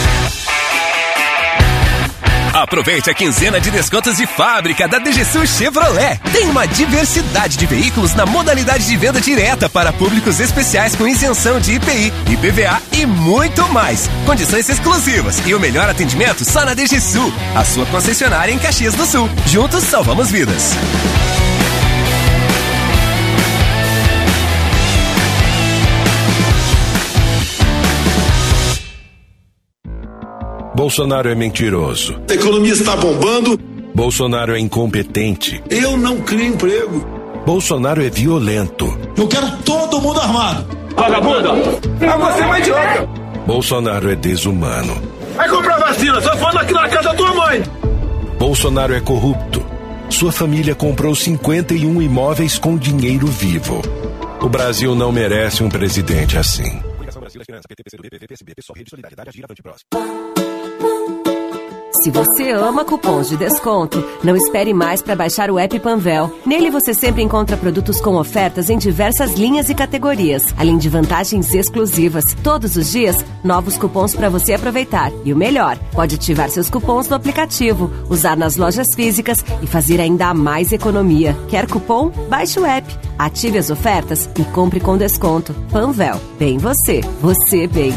Aproveite a quinzena de descontos de fábrica da D G Sul Chevrolet. Tem uma diversidade de veículos na modalidade de venda direta para públicos especiais com isenção de I P I, I P V A e muito mais. Condições exclusivas e o melhor atendimento só na D G Sul, a sua concessionária em Caxias do Sul. Juntos salvamos vidas. Bolsonaro é mentiroso. A economia está bombando. Bolsonaro é incompetente. Eu não crio emprego. Bolsonaro é violento. Eu quero todo mundo armado. Vagabunda! Ah, você é uma idiota! Bolsonaro é desumano. Vai comprar vacina, só falando aqui na casa da tua mãe. Bolsonaro é corrupto. Sua família comprou cinquenta e um imóveis com dinheiro vivo. O Brasil não merece um presidente assim. Se você ama cupons de desconto, não espere mais para baixar o app Panvel. Nele você sempre encontra produtos com ofertas em diversas linhas e categorias, além de vantagens exclusivas. Todos os dias, novos cupons para você aproveitar. E o melhor, pode ativar seus cupons no aplicativo, usar nas lojas físicas e fazer ainda mais economia. Quer cupom? Baixe o app, ative as ofertas e compre com desconto. Panvel, bem você, você bem.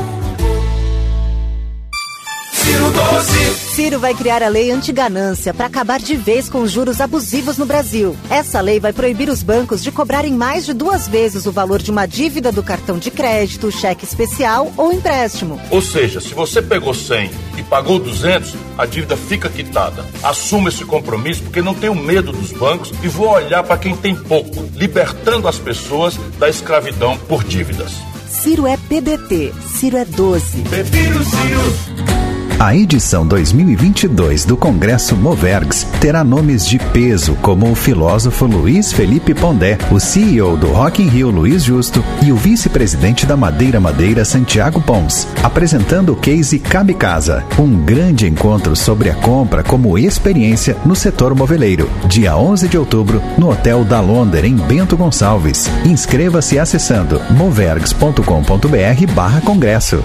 Ciro doze. Ciro vai criar a lei anti-ganância para acabar de vez com os juros abusivos no Brasil. Essa lei vai proibir os bancos de cobrarem mais de duas vezes o valor de uma dívida do cartão de crédito, cheque especial ou empréstimo. Ou seja, se você pegou cem e pagou duzentos, a dívida fica quitada. Assuma esse compromisso porque não tenho medo dos bancos e vou olhar para quem tem pouco, libertando as pessoas da escravidão por dívidas. Ciro é P D T, Ciro é doze. Prefiro Ciro. A edição dois mil e vinte e dois do Congresso Movergs terá nomes de peso como o filósofo Luiz Felipe Pondé, o C E O do Rock in Rio Luiz Justo e o vice-presidente da Madeira Madeira Santiago Pons, apresentando o case Cabe Casa, um grande encontro sobre a compra como experiência no setor moveleiro, dia onze de outubro no Hotel da Londer em Bento Gonçalves. Inscreva-se acessando movergs ponto com ponto br barra congresso.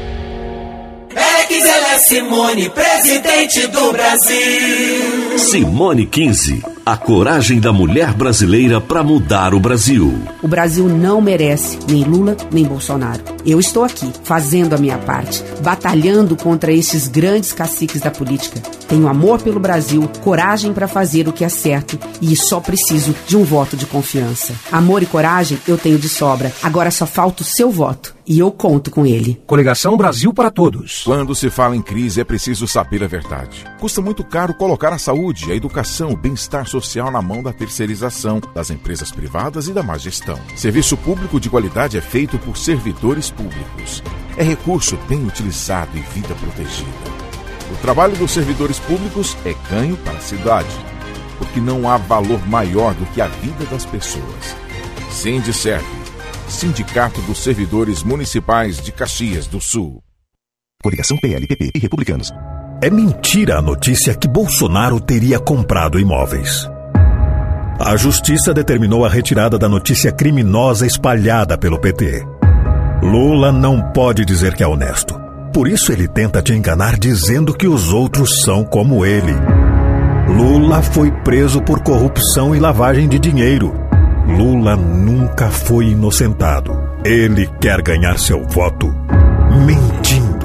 Ela é Simone, presidente do Brasil. Simone quinze, a coragem da mulher brasileira para mudar o Brasil. O Brasil não merece nem Lula nem Bolsonaro. Eu estou aqui, fazendo a minha parte, batalhando contra esses grandes caciques da política. Tenho amor pelo Brasil, coragem para fazer o que é certo e só preciso de um voto de confiança. Amor e coragem eu tenho de sobra. Agora só falta o seu voto. E eu conto com ele. Coligação Brasil para Todos. Quando se fala em crise, é preciso saber a verdade. Custa muito caro colocar a saúde, a educação, o bem-estar social na mão da terceirização, das empresas privadas e da má gestão. Serviço público de qualidade é feito por servidores públicos. É recurso bem utilizado e vida protegida. O trabalho dos servidores públicos é ganho para a cidade, porque não há valor maior do que a vida das pessoas. Sindiserve, Sindicato dos Servidores Municipais de Caxias do Sul. Coligação P L, P P e Republicanos. É mentira a notícia que Bolsonaro teria comprado imóveis. A Justiça determinou a retirada da notícia criminosa espalhada pelo P T. Lula não pode dizer que é honesto. Por isso ele tenta te enganar dizendo que os outros são como ele. Lula foi preso por corrupção e lavagem de dinheiro. Lula nunca foi inocentado. Ele quer ganhar seu voto mentindo.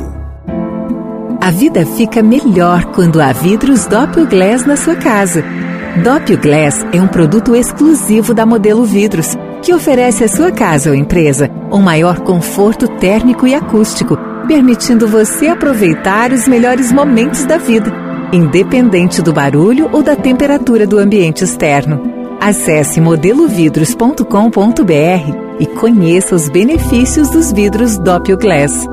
A vida fica melhor quando há vidros Doppelglass na sua casa. Doppelglass é um produto exclusivo da Modelo Vidros, que oferece à sua casa ou empresa um maior conforto térmico e acústico, permitindo você aproveitar os melhores momentos da vida, independente do barulho ou da temperatura do ambiente externo. Acesse modelo vidros ponto com ponto br e conheça os benefícios dos vidros Doppelglass.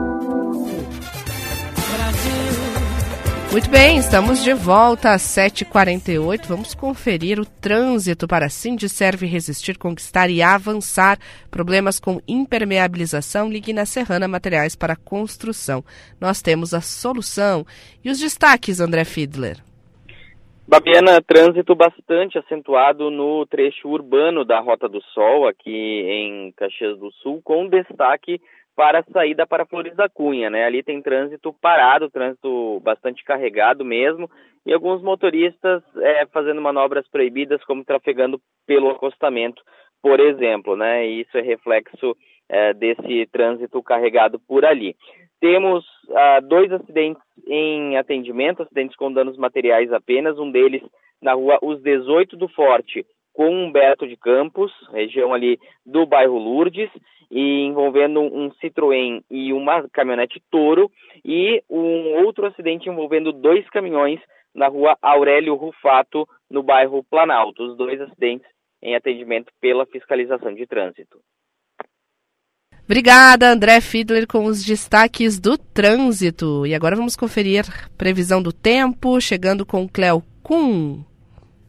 Muito bem, estamos de volta às sete e quarenta e oito. Vamos conferir o trânsito para Sindiserve resistir, conquistar e avançar. Problemas com impermeabilização, ligue na Serrana Materiais para Construção. Nós temos a solução. E os destaques, André Fiedler? Babiana, trânsito bastante acentuado no trecho urbano da Rota do Sol, aqui em Caxias do Sul, com destaque para a saída para Flores da Cunha, né? Ali tem trânsito parado, trânsito bastante carregado mesmo, e alguns motoristas é, fazendo manobras proibidas, como trafegando pelo acostamento, por exemplo, né? E isso é reflexo é, desse trânsito carregado por ali. Temos ah, dois acidentes em atendimento, acidentes com danos materiais apenas, um deles na rua Os dezoito do Forte, com Humberto de Campos, região ali do bairro Lourdes, e envolvendo um Citroën e uma caminhonete Toro, e um outro acidente envolvendo dois caminhões na rua Aurélio Rufato, no bairro Planalto. Os dois acidentes em atendimento pela fiscalização de trânsito. Obrigada, André Fiedler, com os destaques do trânsito. E agora vamos conferir previsão do tempo, chegando com Cleo Kuhn.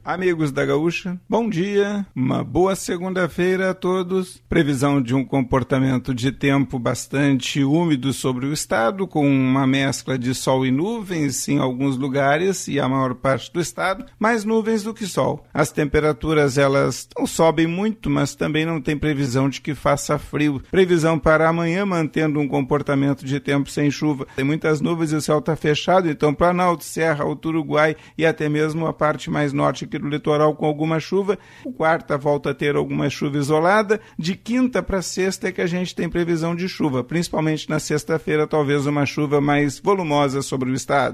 Amigos da Gaúcha, bom dia, uma boa segunda-feira a todos. Previsão de um comportamento de tempo bastante úmido sobre o estado, com uma mescla de sol e nuvens em alguns lugares e a maior parte do estado, mais nuvens do que sol. As temperaturas elas não sobem muito, mas também não tem previsão de que faça frio. Previsão para amanhã mantendo um comportamento de tempo sem chuva. Tem muitas nuvens e o céu está fechado, então Planalto, Serra, Alto Uruguai e até mesmo a parte mais norte aqui do litoral com alguma chuva. Quarta volta a ter alguma chuva isolada. De quinta para sexta é que a gente tem previsão de chuva, principalmente na sexta-feira, talvez uma chuva mais volumosa sobre o estado.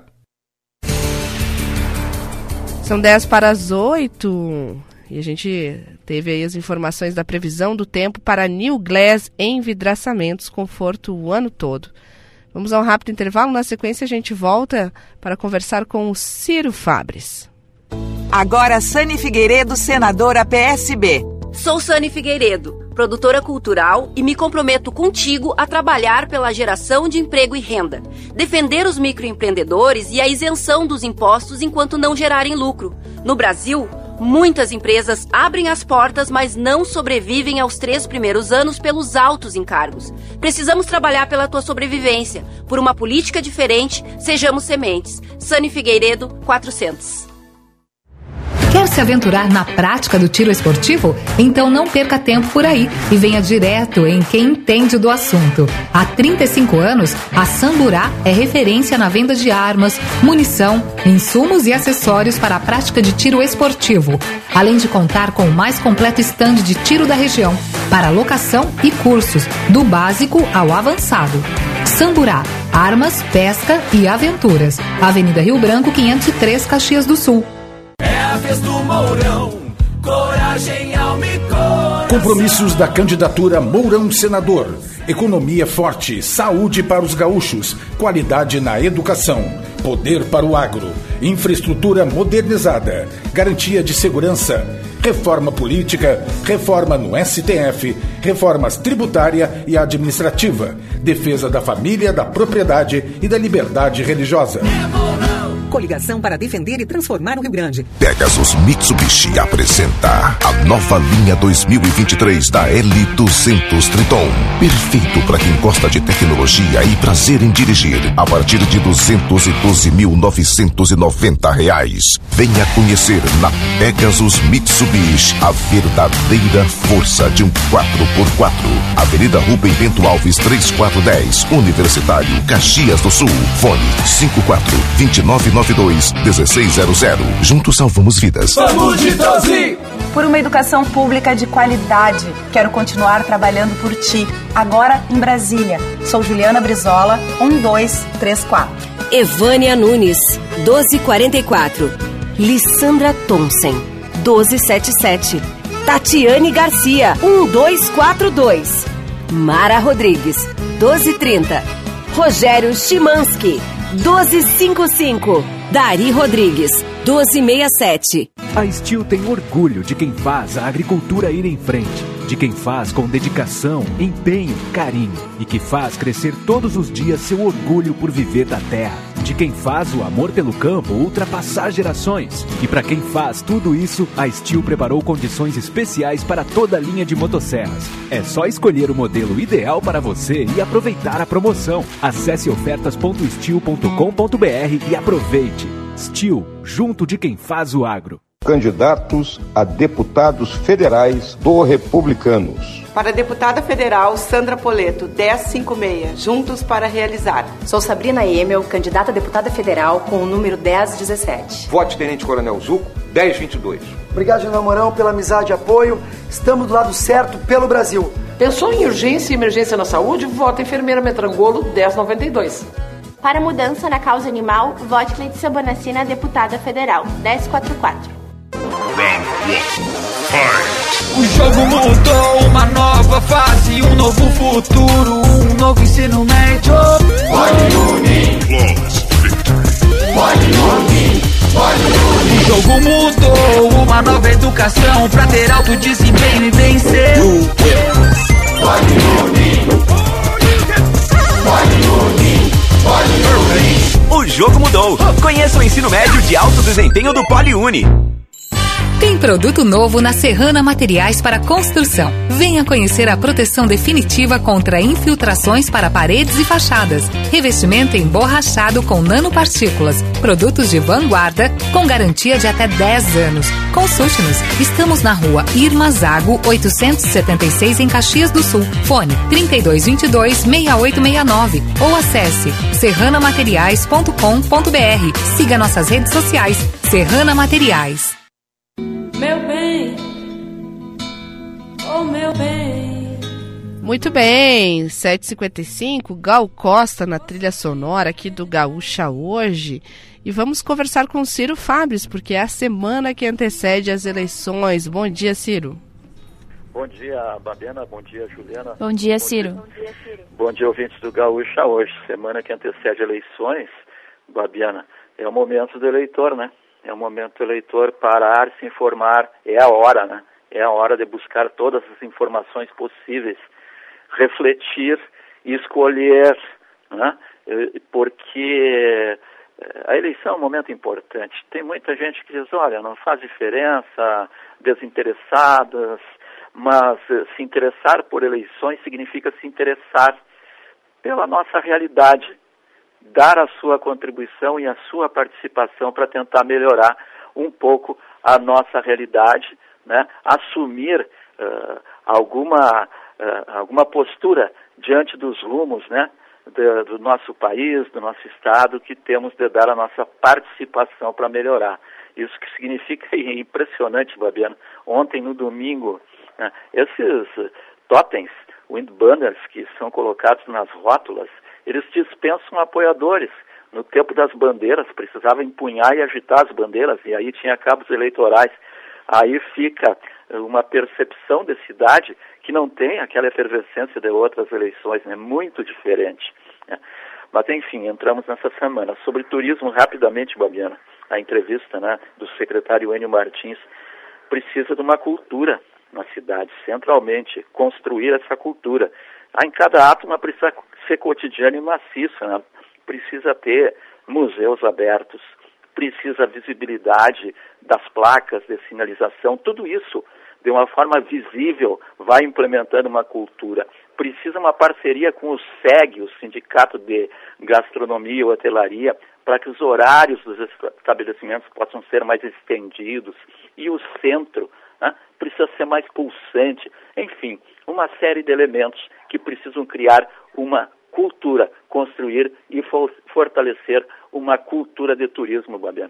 São dez para as oito e a gente teve aí as informações da previsão do tempo para New Glass Envidraçamentos, conforto o ano todo. Vamos a um rápido intervalo, na sequência a gente volta para conversar com o Ciro Fabres. Agora Sani Figueiredo, senadora P S B. Sou Sani Figueiredo, produtora cultural, e me comprometo contigo a trabalhar pela geração de emprego e renda, defender os microempreendedores e a isenção dos impostos enquanto não gerarem lucro. No Brasil, muitas empresas abrem as portas, mas não sobrevivem aos três primeiros anos pelos altos encargos. Precisamos trabalhar pela tua sobrevivência. Por uma política diferente, sejamos sementes. Sani Figueiredo, quatrocentos. Quer se aventurar na prática do tiro esportivo? Então não perca tempo por aí e venha direto em quem entende do assunto. Há trinta e cinco anos, a Samburá é referência na venda de armas, munição, insumos e acessórios para a prática de tiro esportivo, além de contar com o mais completo estande de tiro da região, para locação e cursos, do básico ao avançado. Samburá, armas, pesca e aventuras. Avenida Rio Branco, quinhentos e três, Caxias do Sul. É a vez do Mourão, coragem, alma e cor. Compromissos da candidatura Mourão Senador. Economia forte, saúde para os gaúchos, qualidade na educação, poder para o agro, infraestrutura modernizada, garantia de segurança, reforma política, reforma no S T F, reformas tributária e administrativa, defesa da família, da propriedade e da liberdade religiosa. Coligação para defender e transformar o Rio Grande. Pegasus Mitsubishi apresenta a nova linha dois mil e vinte e três da L duzentos Triton. Perfeito para quem gosta de tecnologia e prazer em dirigir. A partir de duzentos e doze mil novecentos e noventa reais. Venha conhecer na Pegasus Mitsubishi a verdadeira força de um quatro por quatro. Avenida Rubem Bento Alves três quatro um zero, Universitário, Caxias do Sul. Fone cinco quatro dois nove nove dois um seis zero zero. Juntos salvamos vidas. Vamos de doze! Por uma educação pública de qualidade. Quero continuar trabalhando por ti. Agora em Brasília. Sou Juliana Brizola, um dois três quatro. Evânia Nunes, doze quarenta e quatro. Lissandra Thomsen, doze setenta e sete. Tatiane Garcia, um dois quatro dois. Mara Rodrigues, doze trinta. Rogério Chimansky, doze cinquenta e cinco. Dari Rodrigues, doze sessenta e sete. A Steel tem orgulho de quem faz a agricultura ir em frente, de quem faz com dedicação, empenho, carinho e que faz crescer todos os dias seu orgulho por viver da terra, de quem faz o amor pelo campo ultrapassar gerações. E para quem faz tudo isso, a Steel preparou condições especiais para toda a linha de motosserras. É só escolher o modelo ideal para você e aproveitar a promoção. Acesse ofertas ponto steel ponto com ponto b r e aproveite. Steel, junto de quem faz o agro. Candidatos a deputados federais do Republicanos. Para a deputada federal Sandra Poleto, dez cinquenta e seis, Juntos para Realizar. Sou Sabrina Emel, candidata a deputada federal com o número dez dezessete. Vote Tenente Coronel Zuco, dez vinte e dois. Obrigado, General Mourão, pela amizade e apoio. Estamos do lado certo pelo Brasil. Pensou em urgência e emergência na saúde? Vota Enfermeira Metrangolo, dez noventa e dois. Para mudança na causa animal, vote Letícia Bonacina, deputada federal, dez quarenta e quatro. O jogo mudou, uma nova fase, um novo futuro, um novo ensino médio. O jogo mudou, uma nova educação pra ter alto desempenho e vencer. O jogo mudou. Conheça o ensino médio de alto desempenho do PoliUni. Tem produto novo na Serrana Materiais para Construção. Venha conhecer a proteção definitiva contra infiltrações para paredes e fachadas. Revestimento emborrachado com nanopartículas. Produtos de vanguarda com garantia de até dez anos. Consulte-nos. Estamos na rua Irma Zago, oitocentos e setenta e seis, em Caxias do Sul. Fone trinta e dois, vinte e dois, sessenta e oito sessenta e nove ou acesse serrana materiais ponto com ponto b r. Siga nossas redes sociais. Serrana Materiais. Meu bem, oh meu bem. Muito bem, sete e cinquenta e cinco, Gal Costa na trilha sonora aqui do Gaúcha Hoje. E vamos conversar com o Ciro Fabres, porque é a semana que antecede as eleições. Bom dia, Ciro. Bom dia, Babiana. Bom dia, Juliana. Bom dia, Ciro. Bom dia, Bom dia, ouvintes do Gaúcha Hoje. Semana que antecede eleições, Babiana, é o momento do eleitor, né? É o momento do eleitor parar, se informar. É a hora, né? É a hora de buscar todas as informações possíveis, refletir e escolher, né? Porque a eleição é um momento importante. Tem muita gente que diz, olha, não faz diferença, desinteressadas, mas se interessar por eleições significa se interessar pela nossa realidade, dar a sua contribuição e a sua participação para tentar melhorar um pouco a nossa realidade, né? Assumir uh, alguma, uh, alguma postura diante dos rumos, né? do, do nosso país, do nosso estado, que temos de dar a nossa participação para melhorar. Isso que significa, é impressionante, Babiano, ontem no domingo, né? Esses totens, windbanners que são colocados nas rótulas, eles dispensam apoiadores. No tempo das bandeiras, precisava empunhar e agitar as bandeiras, e aí tinha cabos eleitorais. Aí fica uma percepção de cidade que não tem aquela efervescência de outras eleições, né? Muito diferente, né? Mas, enfim, entramos nessa semana. Sobre turismo, rapidamente, Babiana, a entrevista, né, do secretário Enio Martins, precisa de uma cultura na cidade, centralmente, construir essa cultura. Em cada átomo precisa ser cotidiano e maciço, né? Precisa ter museus abertos, precisa visibilidade das placas de sinalização, tudo isso de uma forma visível vai implementando uma cultura. Precisa uma parceria com o S E G, o Sindicato de Gastronomia e Hotelaria, para que os horários dos estabelecimentos possam ser mais estendidos, e o centro, né, precisa ser mais pulsante. Enfim, uma série de elementos que precisam criar uma cultura, construir e fortalecer uma cultura de turismo, Babiana.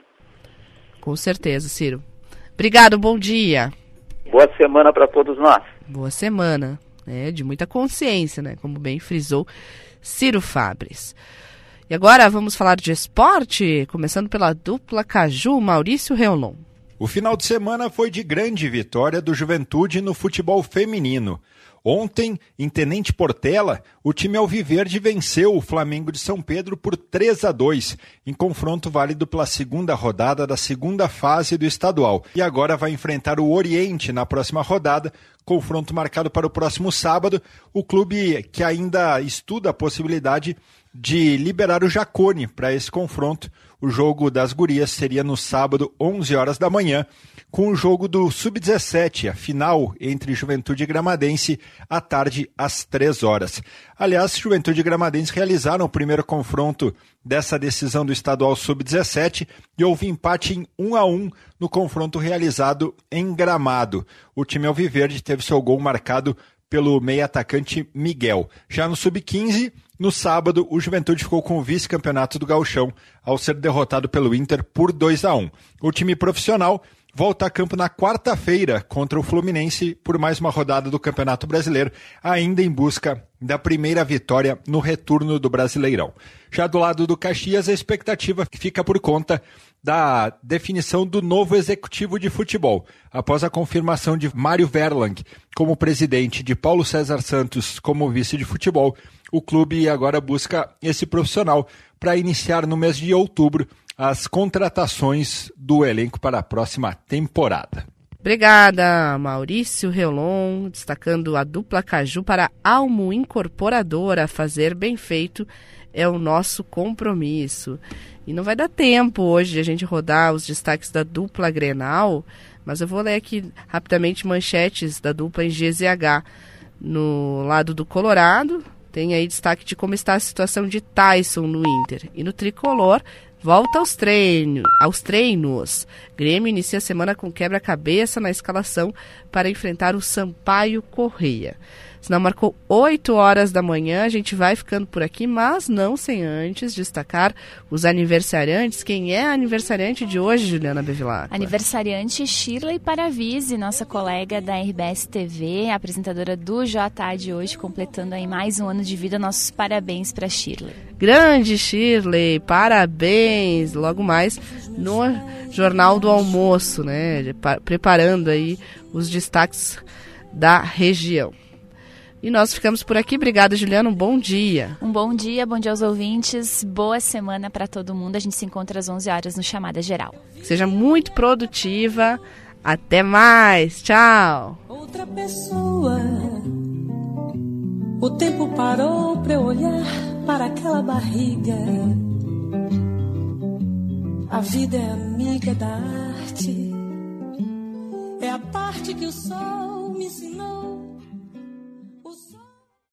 Com certeza, Ciro. Obrigado, bom dia. Boa semana para todos nós. Boa semana, é, de muita consciência, né? Como bem frisou Ciro Fabres. E agora vamos falar de esporte, começando pela dupla Caju, Maurício Reolon. O final de semana foi de grande vitória do Juventude no futebol feminino. Ontem, em Tenente Portela, o time alviverde venceu o Flamengo de São Pedro por três a dois, em confronto válido pela segunda rodada da segunda fase do estadual. E agora vai enfrentar o Oriente na próxima rodada, confronto marcado para o próximo sábado. O clube que ainda estuda a possibilidade de liberar o Jacone para esse confronto. O jogo das gurias seria no sábado, onze horas da manhã, com o jogo do sub dezessete, a final entre Juventude e Gramadense, à tarde, às três horas. Aliás, Juventude e Gramadense realizaram o primeiro confronto dessa decisão do estadual sub dezessete e houve empate em um a um no confronto realizado em Gramado. O time alviverde teve seu gol marcado pelo meio-atacante Miguel. Já no sub quinze, no sábado, o Juventude ficou com o vice-campeonato do Gauchão ao ser derrotado pelo Inter por dois a um. O time profissional volta a campo na quarta-feira contra o Fluminense por mais uma rodada do Campeonato Brasileiro, ainda em busca da primeira vitória no retorno do Brasileirão. Já do lado do Caxias, a expectativa fica por conta da definição do novo executivo de futebol. Após a confirmação de Mário Verlang como presidente, de Paulo César Santos como vice de futebol, o clube agora busca esse profissional para iniciar no mês de outubro as contratações do elenco para a próxima temporada. Obrigada, Maurício Reolon, destacando a dupla Caju para Almo Incorporadora. Fazer bem feito é o nosso compromisso. E não vai dar tempo hoje de a gente rodar os destaques da dupla Grenal, Mas eu vou ler aqui rapidamente manchetes da dupla em G Z H. No lado do Colorado, tem aí destaque de como está a situação de Tyson no Inter. E no tricolor, volta aos treinos. Aos treinos. Grêmio inicia a semana com quebra-cabeça na escalação para enfrentar o Sampaio Correia. Senão marcou oito horas da manhã, a gente vai ficando por aqui, mas não sem antes destacar os aniversariantes. Quem é a aniversariante de hoje, Juliana Bevilacqua? Aniversariante Shirley Paravise, nossa colega da R B S T V, apresentadora do J A de hoje, completando aí mais um ano de vida. Nossos parabéns para Shirley. Grande Shirley, parabéns! Logo mais no Jornal do Almoço, né? Preparando aí os destaques da região. E nós ficamos por aqui. Obrigada, Juliana. Um bom dia. Um bom dia, bom dia aos ouvintes. Boa semana para todo mundo. A gente se encontra às onze horas no Chamada Geral. Seja muito produtiva. Até mais. Tchau. Outra pessoa. O tempo parou para eu olhar para aquela barriga. A vida é amiga da arte. É a parte que o sol